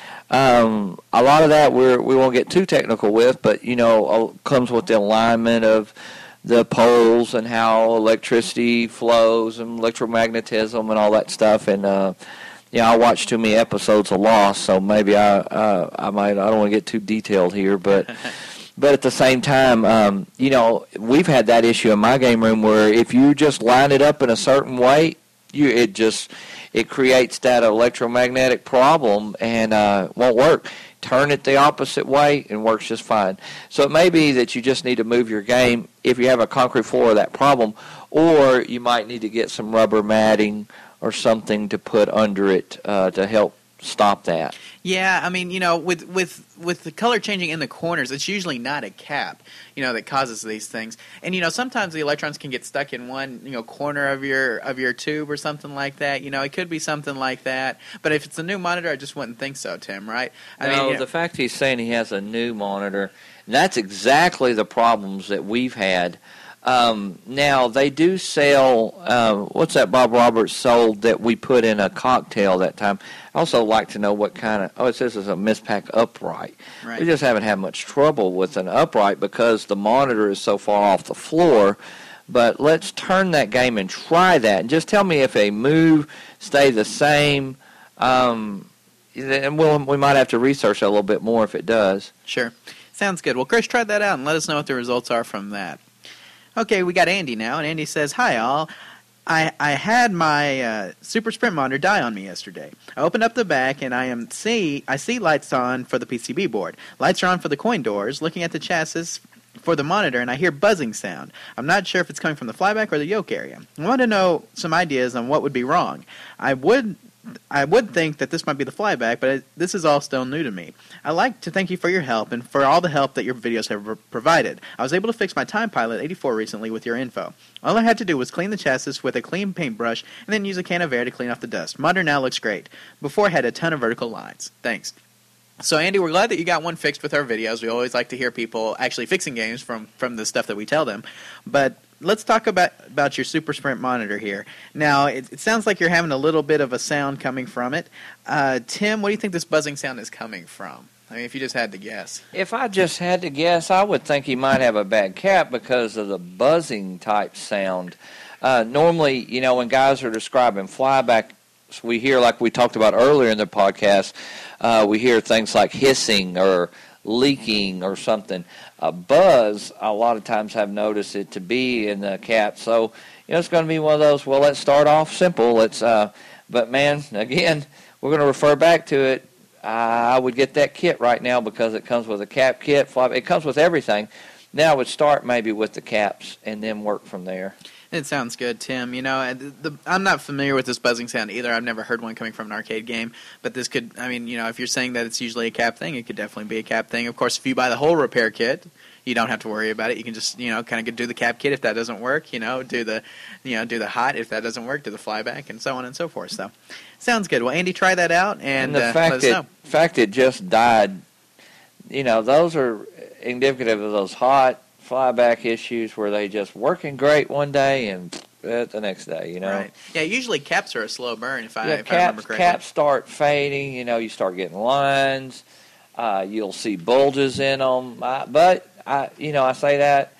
Um, a lot of that we're, we won't get too technical with, but, you know, comes with the alignment of the poles and how electricity flows and electromagnetism and all that stuff. And, uh, yeah, I watch too many episodes of Lost, so maybe I uh, I might I don't want to get too detailed here, but but at the same time, um, you know, we've had that issue in my game room where if you just line it up in a certain way, you it just it creates that electromagnetic problem and uh, won't work. Turn it the opposite way and works just fine. So it may be that you just need to move your game if you have a concrete floor of that problem, or you might need to get some rubber matting or something to put under it uh, to help stop that. Yeah, I mean, you know, with with with the color changing in the corners, it's usually not a cap, you know, that causes these things. And you know, sometimes the electrons can get stuck in one, you know, corner of your of your tube or something like that. You know, it could be something like that. But if it's a new monitor, I just wouldn't think so, Tim. Right? I no, mean, you know, the fact he's saying he has a new monitor, that's exactly the problems that we've had. Um, now, they do sell, uh, what's that Bob Roberts sold that we put in a cocktail that time? I also like to know what kind of, oh, it says it's a Mispac upright. Right. We just haven't had much trouble with an upright because the monitor is so far off the floor. But let's turn that game and try that. And just tell me if a move stay the same. Um, and we'll, we might have to research a little bit more if it does. Sure. Sounds good. Well, Chris, try that out and let us know what the results are from that. Okay, we got Andy now, and Andy says, "Hi, all. I, I had my uh, Super Sprint monitor die on me yesterday. I opened up the back, and I am see I see lights on for the P C B board. Lights are on for the coin doors, looking at the chassis for the monitor, and I hear buzzing sound. I'm not sure if it's coming from the flyback or the yoke area. I want to know some ideas on what would be wrong. I would I would think that this might be the flyback, but it, this is all still new to me. I'd like to thank you for your help and for all the help that your videos have re- provided. I was able to fix my Time Pilot eighty-four recently with your info. All I had to do was clean the chassis with a clean paintbrush and then use a can of air to clean off the dust. Monitor now looks great. Before I had a ton of vertical lines. Thanks." So, Andy, we're glad that you got one fixed with our videos. We always like to hear people actually fixing games from, from the stuff that we tell them. But let's talk about, about your Super Sprint monitor here. Now, it, it sounds like you're having a little bit of a sound coming from it. Uh, Tim, what do you think this buzzing sound is coming from? I mean, if you just had to guess. If I just had to guess, I would think he might have a bad cap because of the buzzing type sound. Uh, normally, you know, when guys are describing flyback, we hear, like we talked about earlier in the podcast, uh, we hear things like hissing or leaking or something. A buzz, a lot of times I've noticed it to be in the cap. So, you know, it's going to be one of those, well, let's start off simple. Let's, uh, but, man, again, we're going to refer back to it. I would get that kit right now because it comes with a cap kit. Fly, it comes with everything. Now I would start maybe with the caps and then work from there. It sounds good, Tim. You know, the, the, I'm not familiar with this buzzing sound either. I've never heard one coming from an arcade game. But this could, I mean, you know, if you're saying that it's usually a cap thing, it could definitely be a cap thing. Of course, if you buy the whole repair kit, you don't have to worry about it. You can just, you know, kind of do the cap kit if that doesn't work. You know, do the, you know, do the hot if that doesn't work. Do the flyback and so on and so forth. So, sounds good. Well, Andy, try that out and, and the uh, fact let us that, know. fact it just died. You know, those are indicative of those hot flyback issues where they just working great one day and uh, the next day, you know. Right. Yeah, usually caps are a slow burn if I, yeah, if caps, I remember correctly. Caps start fading, you know, you start getting lines. Uh, you'll see bulges in them. I, but, I, you know, I say that,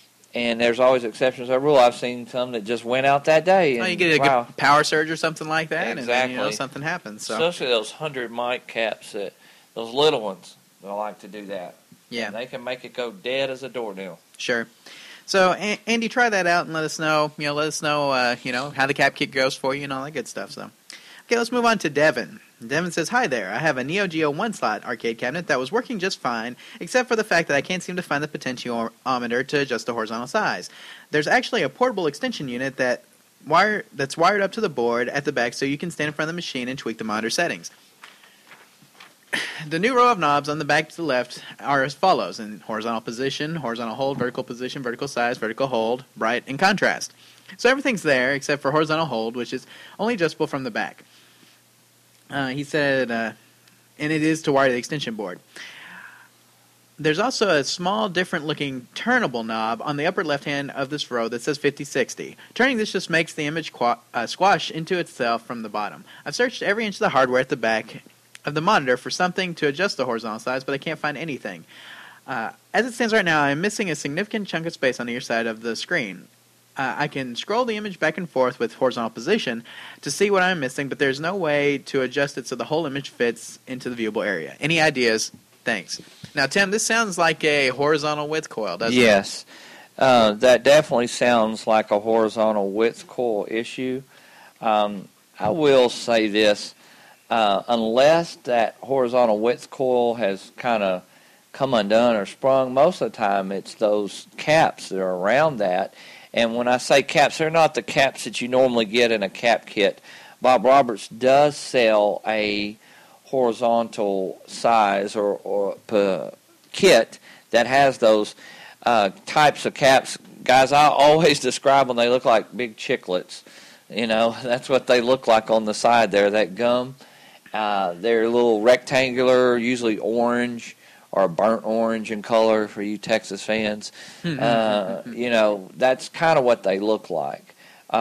and there's always exceptions to that rule. I've seen some that just went out that day. And, oh, you get a wow. good power surge or something like that, exactly. and then, you know, something happens. So. Especially those one hundred mic caps, that those little ones, they like to do that. Yeah. And they can make it go dead as a doornail. Sure. So, Andy, try that out and let us know. You know, let us know. Uh, you know how the cap kit goes for you and all that good stuff. So, okay, let's move on to Devin. Devin says, "Hi there. I have a Neo Geo one slot arcade cabinet that was working just fine, except for the fact that I can't seem to find the potentiometer to adjust the horizontal size. There's actually a portable extension unit that wire that's wired up to the board at the back, so you can stand in front of the machine and tweak the monitor settings. The new row of knobs on the back to the left are as follows in horizontal position, horizontal hold, vertical position, vertical size, vertical hold, bright, and contrast. So everything's there except for horizontal hold, which is only adjustable from the back. Uh, he said, uh, and it is to wire the extension board. there's also a small, different-looking turnable knob on the upper left hand of this row that says fifty sixty. Turning this just makes the image qu- uh, squash into itself from the bottom. I've searched every inch of the hardware at the back of the monitor for something to adjust the horizontal size, but I can't find anything. Uh, as it stands right now, I'm missing a significant chunk of space on either side of the screen. Uh, I can scroll the image back and forth with horizontal position to see what I'm missing, but there's no way to adjust it so the whole image fits into the viewable area. Any ideas? Thanks. Now, Tim, this sounds like a horizontal width coil, doesn't it? Yes. Uh, that definitely sounds like a horizontal width coil issue. Um, I will say this. Uh, unless that horizontal width coil has kind of come undone or sprung, most of the time it's those caps that are around that. And when I say caps, they're not the caps that you normally get in a cap kit. Bob Roberts does sell a horizontal size or, or uh, kit that has those uh, types of caps. Guys, I always describe them, they look like big chiclets. You know, that's what they look like on the side there, that gum. Uh, they're a little rectangular, usually orange or burnt orange in color for you Texas fans. uh, you know, that's kind of what they look like.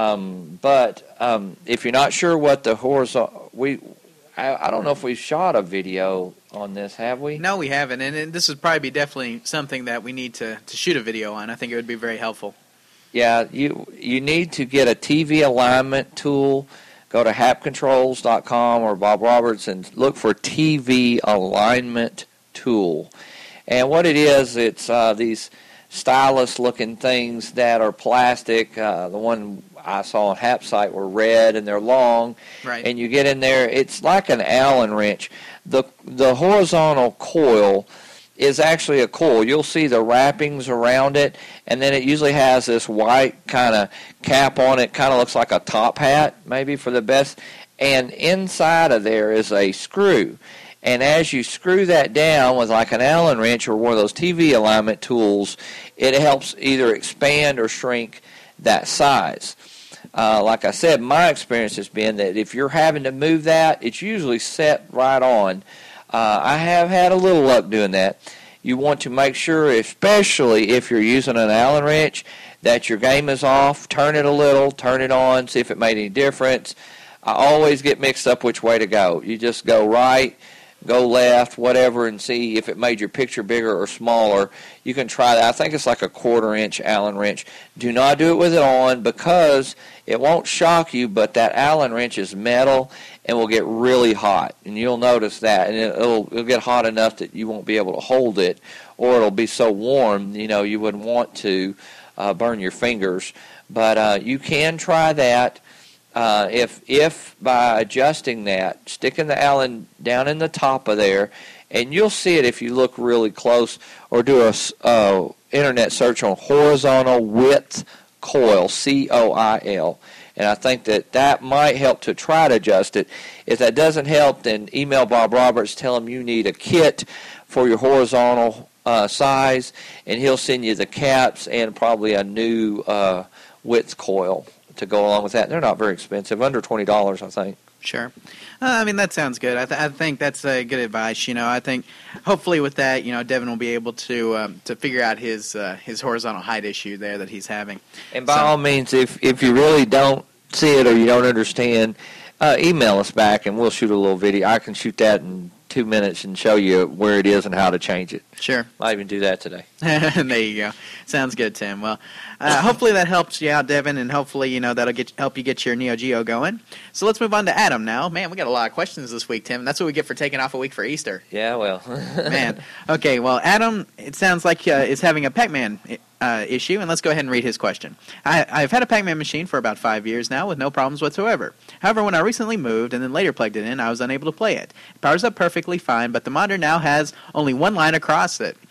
Um, but um, if you're not sure what the horizontal, we, I, I don't know if we've shot a video on this, have we? No, we haven't, and, and this would probably be definitely something that we need to, to shoot a video on. I think it would be very helpful. Yeah, you you need to get a T V alignment tool. Go to hap controls dot com or Bob Roberts and look for T V alignment tool. And what it is, it's uh, these stylus-looking things that are plastic. Uh, the one I saw on Hap's site were red and they're long. Right. And you get in there, it's like an Allen wrench. The the horizontal coil is actually a coil. You'll see the wrappings around it, and then it usually has this white kind of cap on it, kind of looks like a top hat, maybe for the best. And inside of there is a screw. And as you screw that down with like an Allen wrench or one of those T V alignment tools, it helps either expand or shrink that size. Uh, like I said, my experience has been that if you're having to move that, it's usually set right on. Uh, I have had a little luck doing that. You want to make sure, especially if you're using an Allen wrench, that your game is off. Turn it a little, turn it on, see if it made any difference. I always get mixed up which way to go. You just go right, go left, whatever, and see if it made your picture bigger or smaller. You can try that. I think it's like a quarter inch Allen wrench. Do not do it with it on because it won't shock you, but that Allen wrench is metal and will get really hot. And you'll notice that. And it'll, it'll get hot enough that you won't be able to hold it, or it'll be so warm, you know, you wouldn't want to uh, burn your fingers. But uh, you can try that. Uh, if if by adjusting that, sticking the Allen down in the top of there, and you'll see it if you look really close or do a uh, internet search on horizontal width coil, C O I L. And I think that that might help to try to adjust it. If that doesn't help, then email Bob Roberts, tell him you need a kit for your horizontal uh, size, and he'll send you the caps and probably a new uh, width coil to go along with that. They're not very expensive, under twenty dollars, I think. Sure. Uh, I mean, that sounds good. I, th- I think that's uh, good advice. You know, I think hopefully with that, you know, Devin will be able to um, to figure out his uh, his horizontal height issue there that he's having. And by so, all means, if if you really don't see it or you don't understand, uh, email us back and we'll shoot a little video. I can shoot that in two minutes and show you where it is and how to change it. Sure. Might even do that today. There you go. Sounds good, Tim. Well, uh, hopefully that helps you out, Devin, and hopefully, you know, that'll get help you get your Neo Geo going. So let's move on to Adam now. Man, we got a lot of questions this week, Tim. That's what we get for taking off a week for Easter. Yeah, well. Man. Okay, well, Adam, it sounds like uh, is having a Pac-Man uh, issue, and let's go ahead and read his question. I, I've had a Pac-Man machine for about five years now with no problems whatsoever. However, when I recently moved and then later plugged it in, I was unable to play it. It powers up perfectly fine, but the monitor now has only one line across it,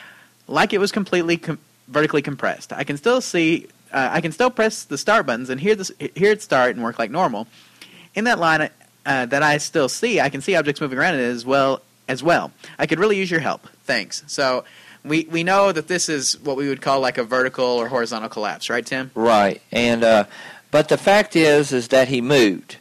like it was completely com- vertically compressed. I can still see, uh, I can still press the start buttons and hear this, hear it start and work like normal. In that line uh, that I still see, I can see objects moving around it as well. As well, I could really use your help. Thanks. So we we know that this is what we would call like a vertical or horizontal collapse, right, Tim? Right. And uh, but the fact is, is that he moved.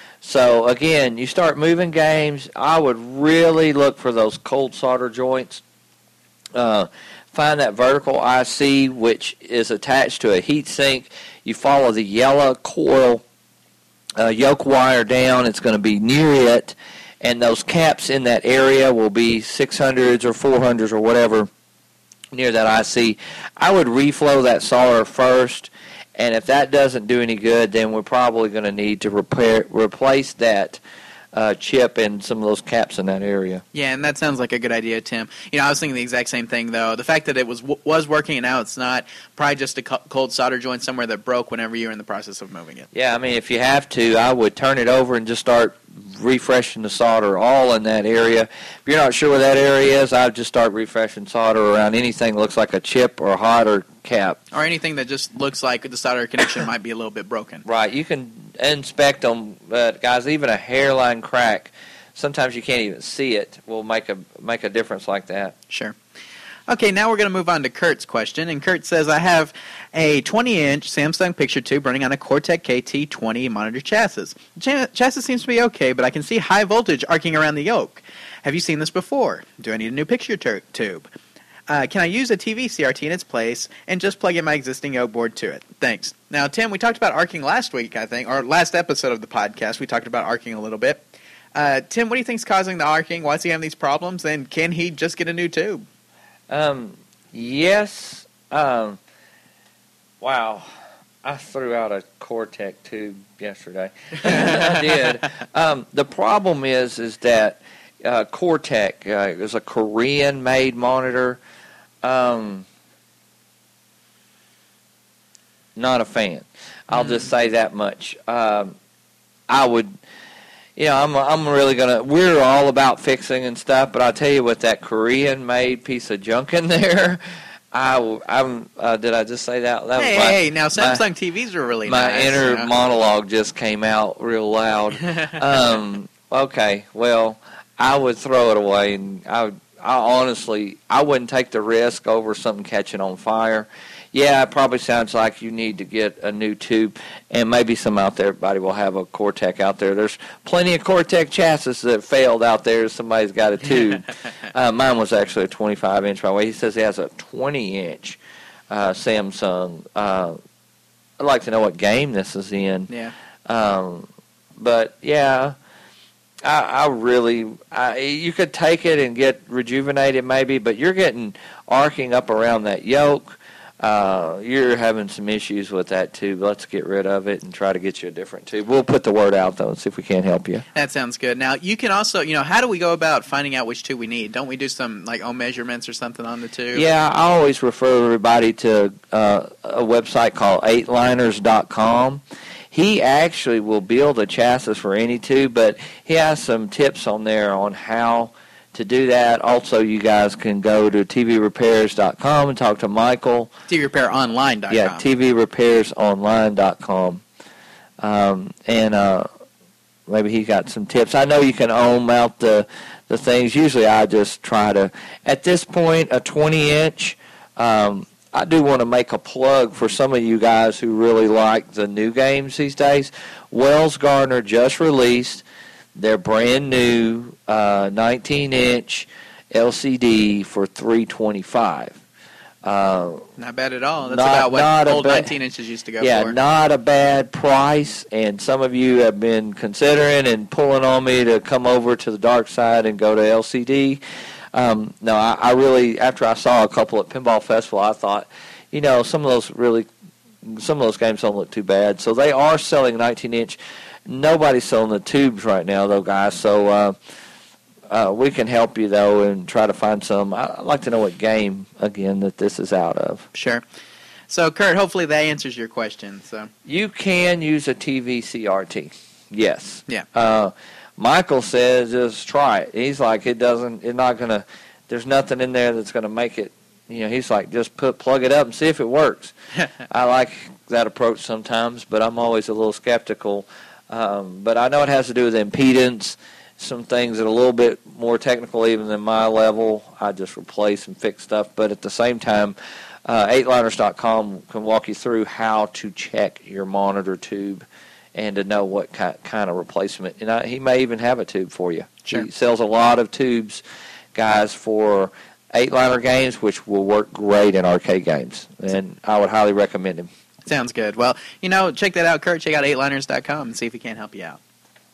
So again, you start moving games. I would really look for those cold solder joints Uh, find that vertical I C, which is attached to a heat sink. You follow the yellow coil uh, yoke wire down. It's going to be near it, and those caps in that area will be six hundreds or four hundreds or whatever near that I C. I would reflow that solder first, and if that doesn't do any good, then we're probably going to need to repair replace that Uh, chip and some of those caps in that area. Yeah, and that sounds like a good idea, Tim. You know, I was thinking the exact same thing, though. The fact that it was was working and now it's not, probably just a cold solder joint somewhere that broke whenever you were in the process of moving it. Yeah, I mean, if you have to, I would turn it over and just start refreshing the solder all in that area. If you're not sure where that area is, I would just start refreshing solder around anything that looks like a chip or hot or cap. Or anything that just looks like the solder connection might be a little bit broken. Right. You can inspect them, but guys, even a hairline crack, sometimes you can't even see it, will make a make a difference like that. Sure. Okay, now we're going to move on to Kurt's question. And Kurt says, I have a twenty-inch Samsung picture tube running on a Cortec K T twenty monitor chassis. The ch- chassis seems to be okay, but I can see high voltage arcing around the yoke. Have you seen this before? Do I need a new picture ter- tube? Uh, can I use a T V C R T in its place and just plug in my existing yoke board to it? Thanks. Now, Tim, we talked about arcing last week, I think, or last episode of the podcast. We talked about arcing a little bit. Uh, Tim, what do you think is causing the arcing? Why is he having these problems? And can he just get a new tube? Um, yes. Um, wow. I threw out a Cortec tube yesterday. I did. Um, the problem is, is that uh, Cortec uh, is a Korean-made monitor. Um, not a fan. I'll mm. just say that much. Um, I would, you know, I'm I'm really gonna. We're all about fixing and stuff, but I'll tell you what, that Korean-made piece of junk in there. I, I'm. Uh, did I just say that? that hey, was my, hey, now Samsung my, T Vs are really my nice. My inner you know? monologue just came out real loud. um, okay, well, I would throw it away, and I would. I honestly, I wouldn't take the risk over something catching on fire. Yeah, it probably sounds like you need to get a new tube, and maybe some out there, everybody will have a Cortec out there. There's plenty of Cortec chassis that failed out there. Somebody's got a tube. uh, mine was actually a twenty-five inch, by the way. He says he has a twenty inch uh, Samsung. Uh, I'd like to know what game this is in. Yeah. Um, but, yeah. I, I really, I, you could take it and get rejuvenated maybe, but you're getting arcing up around that yoke. Uh, you're having some issues with that tube. Let's get rid of it and try to get you a different tube. We'll put the word out, though, and see if we can't help you. That sounds good. Now, you can also, you know, how do we go about finding out which tube we need? Don't we do some, like, ohm measurements or something on the tube? Yeah, I always refer everybody to uh, a website called eight liners dot com. He actually will build a chassis for any tube, but he has some tips on there on how to do that. Also, you guys can go to T V repairs dot com and talk to Michael. T V repair online dot com. Yeah, T V repairs online dot com. Um, and uh, maybe he got some tips. I know you can ohm out the, the things. Usually I just try to, at this point, a twenty inch, um, I do want to make a plug for some of you guys who really like the new games these days. Wells Gardner just released their brand new uh, nineteen inch L C D for three hundred twenty-five dollars. Uh, not bad at all. That's not, about what old ba- nineteen inches used to go yeah, for. Yeah, not a bad price. And some of you have been considering and pulling on me to come over to the dark side and go to L C D. Um, no, I, I really, after I saw a couple at Pinball Festival, I thought, you know, some of those really, some of those games don't look too bad. So they are selling nineteen inch. Nobody's selling the tubes right now, though, guys. So uh, uh, we can help you, though, and try to find some. I'd like to know what game, again, that this is out of. Sure. So, Kurt, hopefully that answers your question. So you can use a T V C R T. Yes. Yeah. Uh, Michael says just try it. He's like, it doesn't, it's not going to, there's nothing in there that's going to make it, you know, he's like, just put plug it up and see if it works. I like that approach sometimes, but I'm always a little skeptical. Um, but I know it has to do with impedance, some things that are a little bit more technical even than my level. I just replace and fix stuff. But at the same time, uh, eight liners dot com can walk you through how to check your monitor tube and to know what kind of replacement. And I, he may even have a tube for you. Sure. He sells a lot of tubes, guys, for eight-liner games, which will work great in arcade games, and I would highly recommend him. Sounds good. Well, you know, check that out, Kurt. Check out eight liners dot com and see if he can't help you out.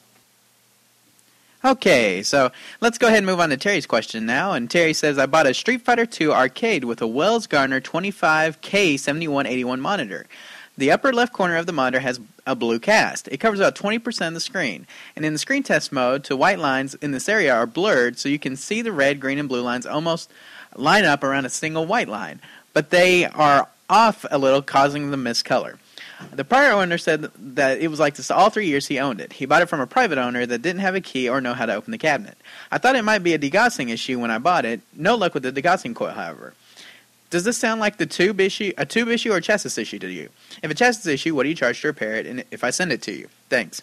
Okay, so let's go ahead and move on to Terry's question now. And Terry says, I bought a Street Fighter two arcade with a Wells Gardner twenty-five K seventy-one eighty-one monitor. The upper left corner of the monitor has a blue cast. It covers about twenty percent of the screen. And in the screen test mode, the white lines in this area are blurred, so you can see the red, green, and blue lines almost line up around a single white line. But they are off a little, causing the miscolor. The prior owner said that it was like this all three years he owned it. He bought it from a private owner that didn't have a key or know how to open the cabinet. I thought it might be a degaussing issue when I bought it. No luck with the degaussing coil, however. Does this sound like the tube issue, a tube issue or a chassis issue to you? If a chassis issue, what do you charge to repair it, and if I send it to you? Thanks.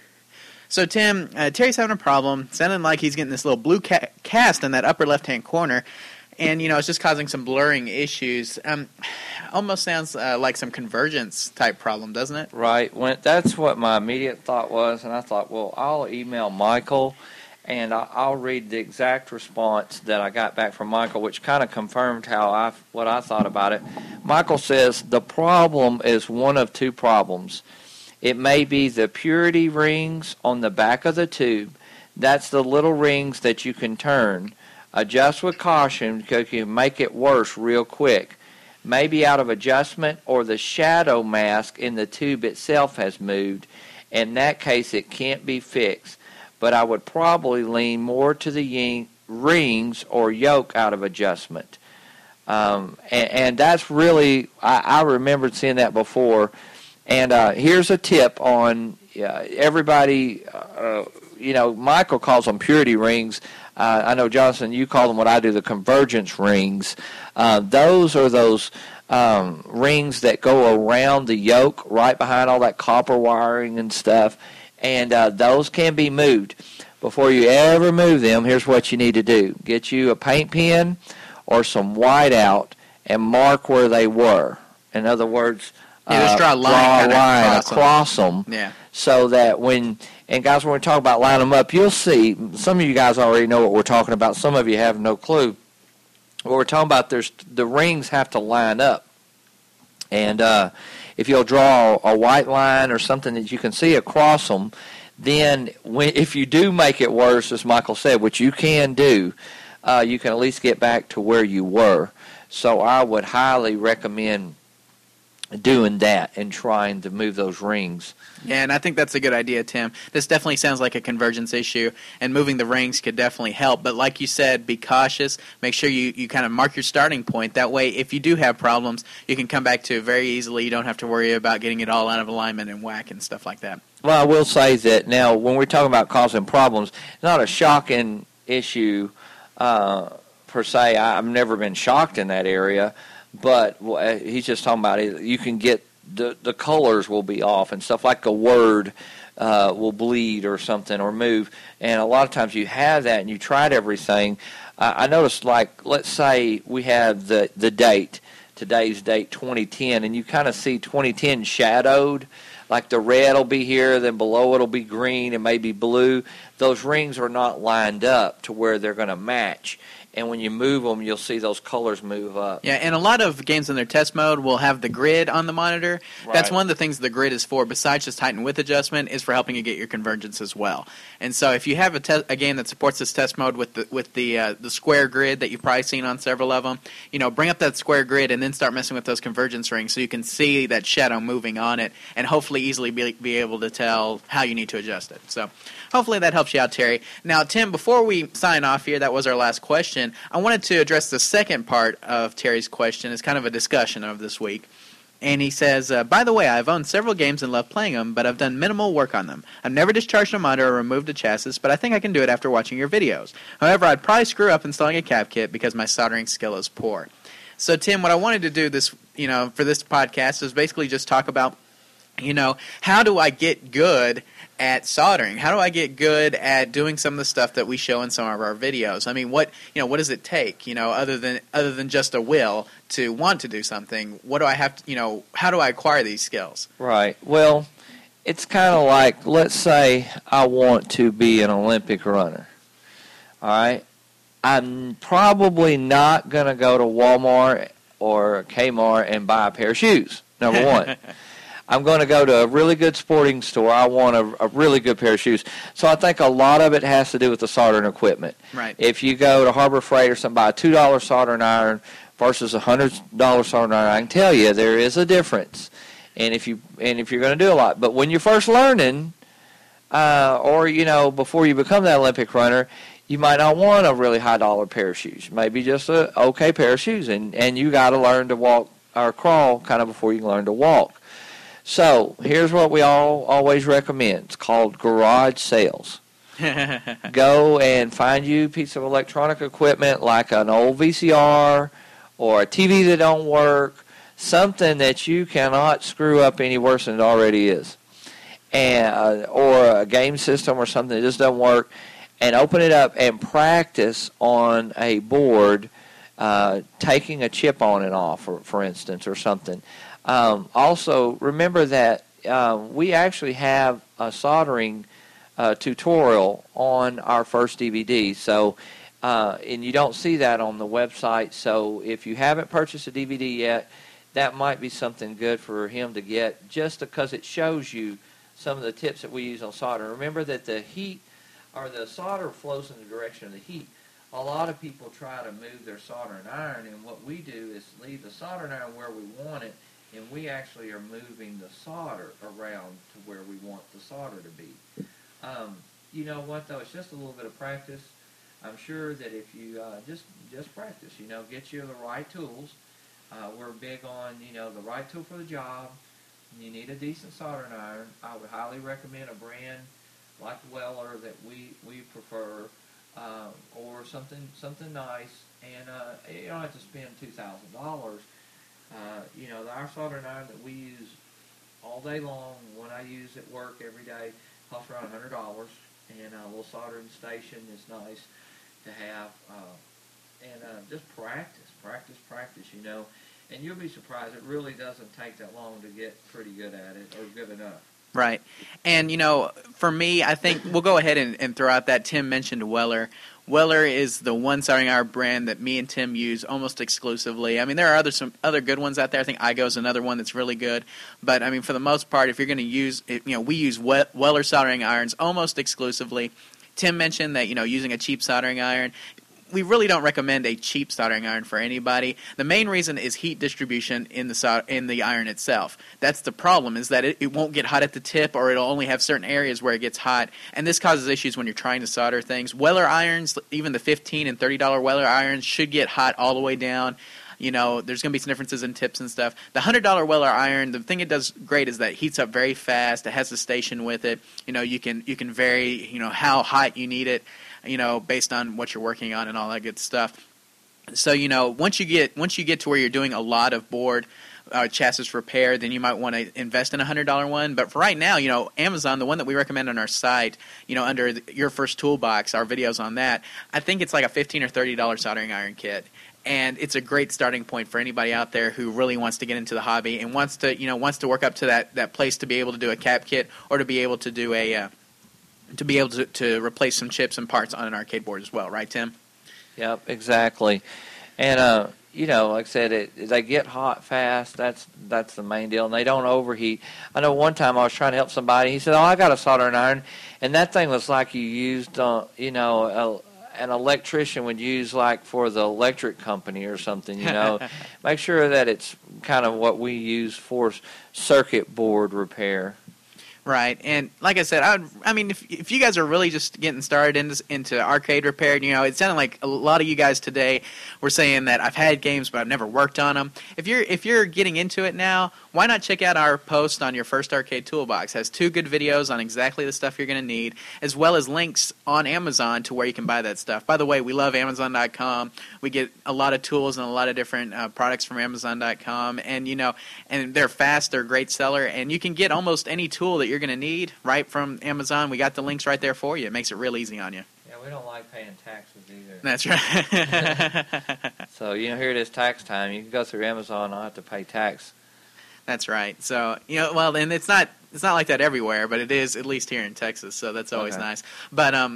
So, Tim, uh, Terry's having a problem, sounding like he's getting this little blue ca- cast in that upper left-hand corner, and, you know, it's just causing some blurring issues. Um, almost sounds uh, like some convergence-type problem, doesn't it? Right. When, that's what my immediate thought was, and I thought, well, I'll email Michael, and I'll read the exact response that I got back from Michael, which kind of confirmed how I what I thought about it. Michael says the problem is one of two problems. It may be the purity rings on the back of the tube. That's the little rings that you can turn. Adjust with caution because you can make it worse real quick. Maybe out of adjustment, or the shadow mask in the tube itself has moved. In that case, it can't be fixed. But I would probably lean more to the yin- rings or yoke out of adjustment. Um, and, and that's really, I, I remembered seeing that before. And uh, here's a tip on uh, everybody, uh, you know, Michael calls them purity rings. Uh, I know, Johnson, you call them what I do, the convergence rings. Uh, those are those um, rings that go around the yoke, right behind all that copper wiring and stuff. And uh, those can be moved. Before you ever move them, here's what you need to do. Get you a paint pen or some whiteout and mark where they were. In other words, yeah, just draw a line, draw a line across, across them. them. Yeah. So that when, and guys, when we talk about line them up, you'll see, some of you guys already know what we're talking about. Some of you have no clue. What we're talking about, there's the rings have to line up. And uh, if you'll draw a white line or something that you can see across them, then when, if you do make it worse, as Michael said, which you can do, uh, you can at least get back to where you were. So I would highly recommend doing that and trying to move those rings. Yeah, and I think that's a good idea, Tim. This definitely sounds like a convergence issue, and moving the rings could definitely help. But like you said, be cautious. Make sure you, you kind of mark your starting point. That way, if you do have problems, you can come back to it very easily. You don't have to worry about getting it all out of alignment and whack and stuff like that. Well, I will say that now, when we're talking about causing problems, it's not a shocking issue uh, per se. I, I've never been shocked in that area. But he's just talking about it. You can get the the colors will be off and stuff, like a word uh, will bleed or something or move. And a lot of times you have that and you tried everything. Uh, I noticed, like, let's say we have the, the date, today's date, twenty ten, and you kind of see twenty ten shadowed. Like the red will be here, then below it will be green and maybe blue. Those rings are not lined up to where they're going to match. And when you move them, you'll see those colors move up. Yeah, and a lot of games in their test mode will have the grid on the monitor. Right. That's one of the things the grid is for, besides just height and width adjustment, is for helping you get your convergence as well. And so if you have a, te- a game that supports this test mode with the with the uh, the square grid that you've probably seen on several of them, you know, bring up that square grid and then start messing with those convergence rings so you can see that shadow moving on it and hopefully easily be, be able to tell how you need to adjust it. So hopefully that helps you out, Terry. Now, Tim, before we sign off here, that was our last question. I wanted to address the second part of Terry's question. It's kind of a discussion of this week. And he says, uh, by the way, I've owned several games and love playing them, but I've done minimal work on them. I've never discharged a monitor or removed a chassis, but I think I can do it after watching your videos. However, I'd probably screw up installing a cap kit because my soldering skill is poor. So, Tim, what I wanted to do this, you know, for this podcast is basically just talk about, you know, how do I get good at soldering? How do I get good at doing some of the stuff that we show in some of our videos? I mean, what you know, what does it take? You know, other than other than just a will to want to do something. What do I have to? You know, how do I acquire these skills? Right. Well, it's kind of like, let's say I want to be an Olympic runner. All right. I'm probably not going to go to Walmart or Kmart and buy a pair of shoes, number one. I'm going to go to a really good sporting store. I want a, a really good pair of shoes. So I think a lot of it has to do with the soldering equipment. Right. If you go to Harbor Freight or something, buy a two dollar soldering iron versus a one hundred dollar soldering iron, I can tell you there is a difference. And if, you, and if you're going to do a lot. But when you're first learning, uh, or, you know, before you become that Olympic runner, you might not want a really high-dollar pair of shoes. Maybe just a okay pair of shoes. And, and you got to learn to walk or crawl kind of before you can learn to walk. So here's what we all always recommend. It's called garage sales. Go and find you a piece of electronic equipment like an old V C R or a T V that don't work, something that you cannot screw up any worse than it already is, and uh, or a game system or something that just doesn't work, and open it up and practice on a board, uh, taking a chip on and off, for, for instance, or something. Um, also, remember that uh, we actually have a soldering uh, tutorial on our first D V D. So, uh, and you don't see that on the website. So, if you haven't purchased a D V D yet, that might be something good for him to get, just because it shows you some of the tips that we use on solder. Remember that the heat or the solder flows in the direction of the heat. A lot of people try to move their soldering iron, and what we do is leave the soldering iron where we want it, and we actually are moving the solder around to where we want the solder to be. Um, you know what, though? It's just a little bit of practice. I'm sure that if you uh, just just practice, you know, get you the right tools. Uh, we're big on, you know, the right tool for the job. You need a decent soldering iron. I would highly recommend a brand like Weller that we we prefer, uh, or something something nice. And uh, you don't have to spend two thousand dollars. Uh, you know, our soldering iron that we use all day long, one I use at work every day, costs around one hundred dollars. And a little soldering station is nice to have. Uh, and uh, just practice, practice, practice, you know. And you'll be surprised. It really doesn't take that long to get pretty good at it, or good enough. Right. And, you know, for me, I think we'll go ahead and, and throw out that Tim mentioned Weller. Weller is the one soldering iron brand that me and Tim use almost exclusively. I mean, there are other some other good ones out there. I think I G O is another one that's really good. But, I mean, for the most part, if you're going to use, you know, we use Weller soldering irons almost exclusively. Tim mentioned that, you know, using a cheap soldering iron, we really don't recommend a cheap soldering iron for anybody. The main reason is heat distribution in the sol- in the iron itself. That's the problem, is that it, it won't get hot at the tip, or it'll only have certain areas where it gets hot. And this causes issues when you're trying to solder things. Weller irons, even the fifteen and thirty dollar Weller irons, should get hot all the way down. You know, there's going to be some differences in tips and stuff. The one hundred dollar Weller iron, the thing it does great is that it heats up very fast. It has a station with it. You know, you can you can vary, you know, how hot you need it, you know, based on what you're working on and all that good stuff. So, you know, once you get once you get to where you're doing a lot of board uh, chassis repair, then you might want to invest in a one hundred dollar one. But for right now, you know, Amazon, the one that we recommend on our site, you know, under the, Your First Toolbox, our videos on that, I think it's like a fifteen or thirty dollar soldering iron kit. And it's a great starting point for anybody out there who really wants to get into the hobby and wants to, you know, wants to work up to that, that place to be able to do a cap kit, or to be able to do a uh, to be able to, to replace some chips and parts on an arcade board as well, right, Tim? Yep, exactly. And uh, you know, like I said, it, they get hot fast. That's that's the main deal, and they don't overheat. I know one time I was trying to help somebody. He said, "Oh, I got a soldering iron," and that thing was like you used, uh, you know, a, an electrician would use, like for the electric company or something. You know, make sure that it's kind of what we use for circuit board repair. Right, and like I said, I would, I mean, if if you guys are really just getting started into, into arcade repair, you know, it sounded like a lot of you guys today were saying that I've had games but I've never worked on them. If you're if you're getting into it now, why not check out our post on Your First Arcade Toolbox? It has two good videos on exactly the stuff you're going to need, as well as links on Amazon to where you can buy that stuff. By the way, we love Amazon dot com. We get a lot of tools and a lot of different uh, products from Amazon dot com, and you know, and they're fast, they're a great seller, and you can get almost any tool that you're going to need right from Amazon. We got the links right there for you. It makes it real easy on you. Yeah, we don't like paying taxes either. That's right. So, you know, here it is tax time. You can go through Amazon and not have to pay tax. That's right. So, you know, well, and it's not it's not like that everywhere, but it is at least here in Texas. So that's always Okay. nice. But um,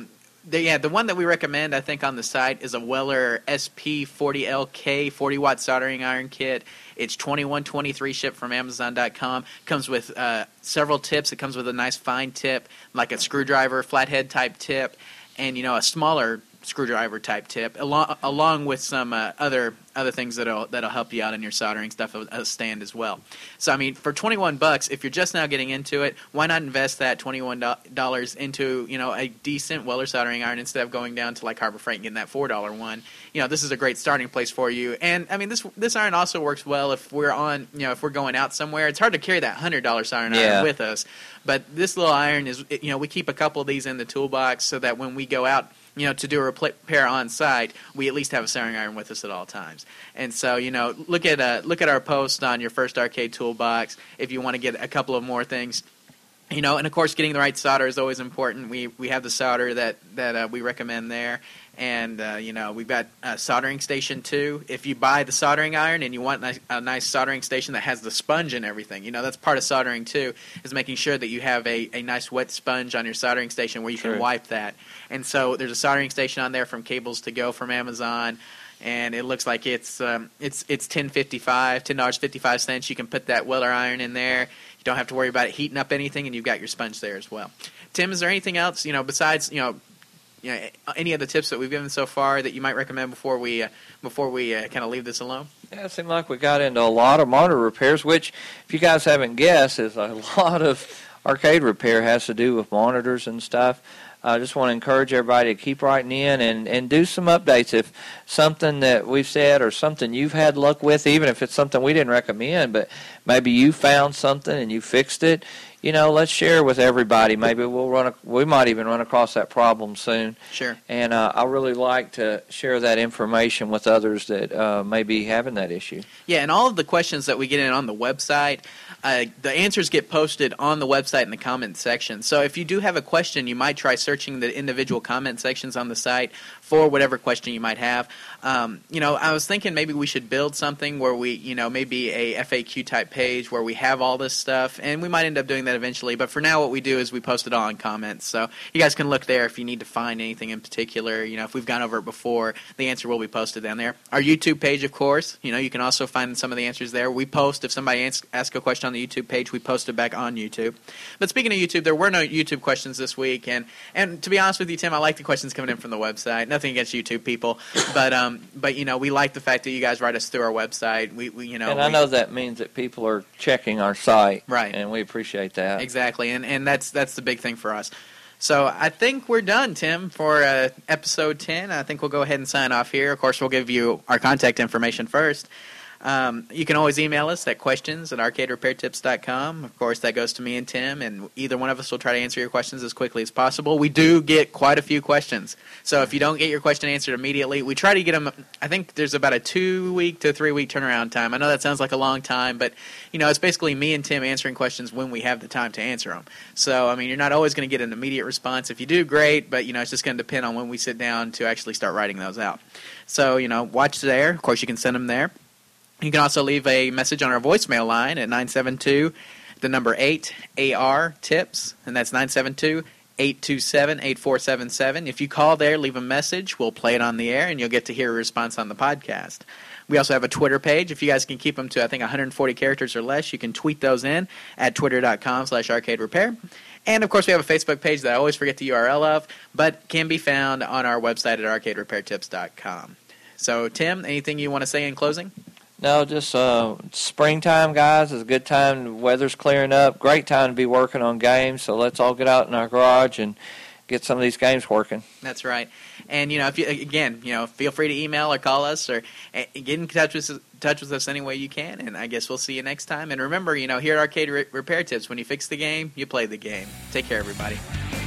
the, yeah, the one that we recommend, I think, on the site is a Weller S P forty L K forty watt soldering iron kit. It's twenty-one twenty-three shipped from Amazon dot com. Comes with uh, several tips. It comes with a nice fine tip, like a screwdriver, flathead type tip, and you know a smaller screwdriver type tip, along along with some uh, other other things that'll that'll help you out in your soldering stuff, a stand as well. So I mean, for twenty-one bucks, if you're just now getting into it, why not invest that twenty-one dollars into you know a decent Weller soldering iron instead of going down to like Harbor Freight and getting that four dollar one? You know, this is a great starting place for you. And I mean, this this iron also works well if we're on you know if we're going out somewhere. It's hard to carry that one hundred dollar soldering yeah. iron with us, but this little iron is you know we keep a couple of these in the toolbox so that when we go out, you know, to do a repair on site, we at least have a soldering iron with us at all times. And so, you know, look at uh, look at our post on your First Arcade Toolbox if you want to get a couple of more things. You know, and of course, getting the right solder is always important. We we have the solder that that uh, we recommend there. And, uh, you know, we've got a soldering station, too. If you buy the soldering iron and you want a, a nice soldering station that has the sponge and everything, you know, that's part of soldering, too, is making sure that you have a, a nice wet sponge on your soldering station where you True. can wipe that. And so there's a soldering station on there from Cables to Go from Amazon. And it looks like it's um, it's it's ten fifty-five, ten dollars fifty-five cents. You can put that Weller iron in there. You don't have to worry about it heating up anything, and you've got your sponge there as well. Tim, is there anything else, you know, besides, you know, you know, any of the tips that we've given so far that you might recommend before we uh, before we uh, kind of leave this alone? Yeah, it seemed like we got into a lot of monitor repairs, which, if you guys haven't guessed, is a lot of arcade repair has to do with monitors and stuff. I just want to encourage everybody to keep writing in and, and do some updates. If something that we've said or something you've had luck with, even if it's something we didn't recommend, but maybe you found something and you fixed it, you know, let's share with everybody. Maybe we'll run. A, we might even run across that problem soon. Sure. And uh, I really like to share that information with others that uh, may be having that issue. Yeah, and all of the questions that we get in on the website, uh, the answers get posted on the website in the comment section. So if you do have a question, you might try searching the individual comment sections on the site for whatever question you might have. Um, you know, I was thinking maybe we should build something where we, you know, maybe a F A Q type page where we have all this stuff, and we might end up doing that eventually. But for now, what we do is we post it all in comments. So you guys can look there if you need to find anything in particular. You know, if we've gone over it before, the answer will be posted down there. Our YouTube page, of course, you know, you can also find some of the answers there. We post, if somebody asks ask a question on the YouTube page, we post it back on YouTube. But speaking of YouTube, there were no YouTube questions this week. And, and to be honest with you, Tim, I like the questions coming in from the website. Nothing against YouTube people. But, um, but you know, we like the fact that you guys write us through our website. We, we you know, And I we, know that means that people are checking our site. Right. And we appreciate that. Exactly, and and that's that's the big thing for us. So I think we're done, Tim, for uh, episode ten. I think we'll go ahead and sign off here. Of course, we'll give you our contact information first. Um, you can always email us at questions at arcade repair tips dot com. Of course, that goes to me and Tim, and either one of us will try to answer your questions as quickly as possible. We do get quite a few questions, so if you don't get your question answered immediately, we try to get them. I think there's about a two-week to three-week turnaround time. I know that sounds like a long time, but you know it's basically me and Tim answering questions when we have the time to answer them. So, I mean, you're not always going to get an immediate response. If you do, great, but you know it's just going to depend on when we sit down to actually start writing those out. So, you know, watch there. Of course, you can send them there. You can also leave a message on our voicemail line at nine seven two, the number eight, A R, TIPS, and that's nine seven two, eight two seven, eight four seven seven. If you call there, leave a message, we'll play it on the air, and you'll get to hear a response on the podcast. We also have a Twitter page. If you guys can keep them to, I think, one hundred forty characters or less, you can tweet those in at twitter.com slash arcade repair. And, of course, we have a Facebook page that I always forget the U R L of, but can be found on our website at arcade repair tips dot com. So, Tim, anything you want to say in closing? No, just uh, springtime, guys. It's a good time. The weather's clearing up. Great time to be working on games. So let's all get out in our garage and get some of these games working. That's right. And, you know, if you, again, you know, feel free to email or call us or uh, get in touch with, touch with us any way you can. And I guess we'll see you next time. And remember, you know, here at Arcade Repair Tips, when you fix the game, you play the game. Take care, everybody.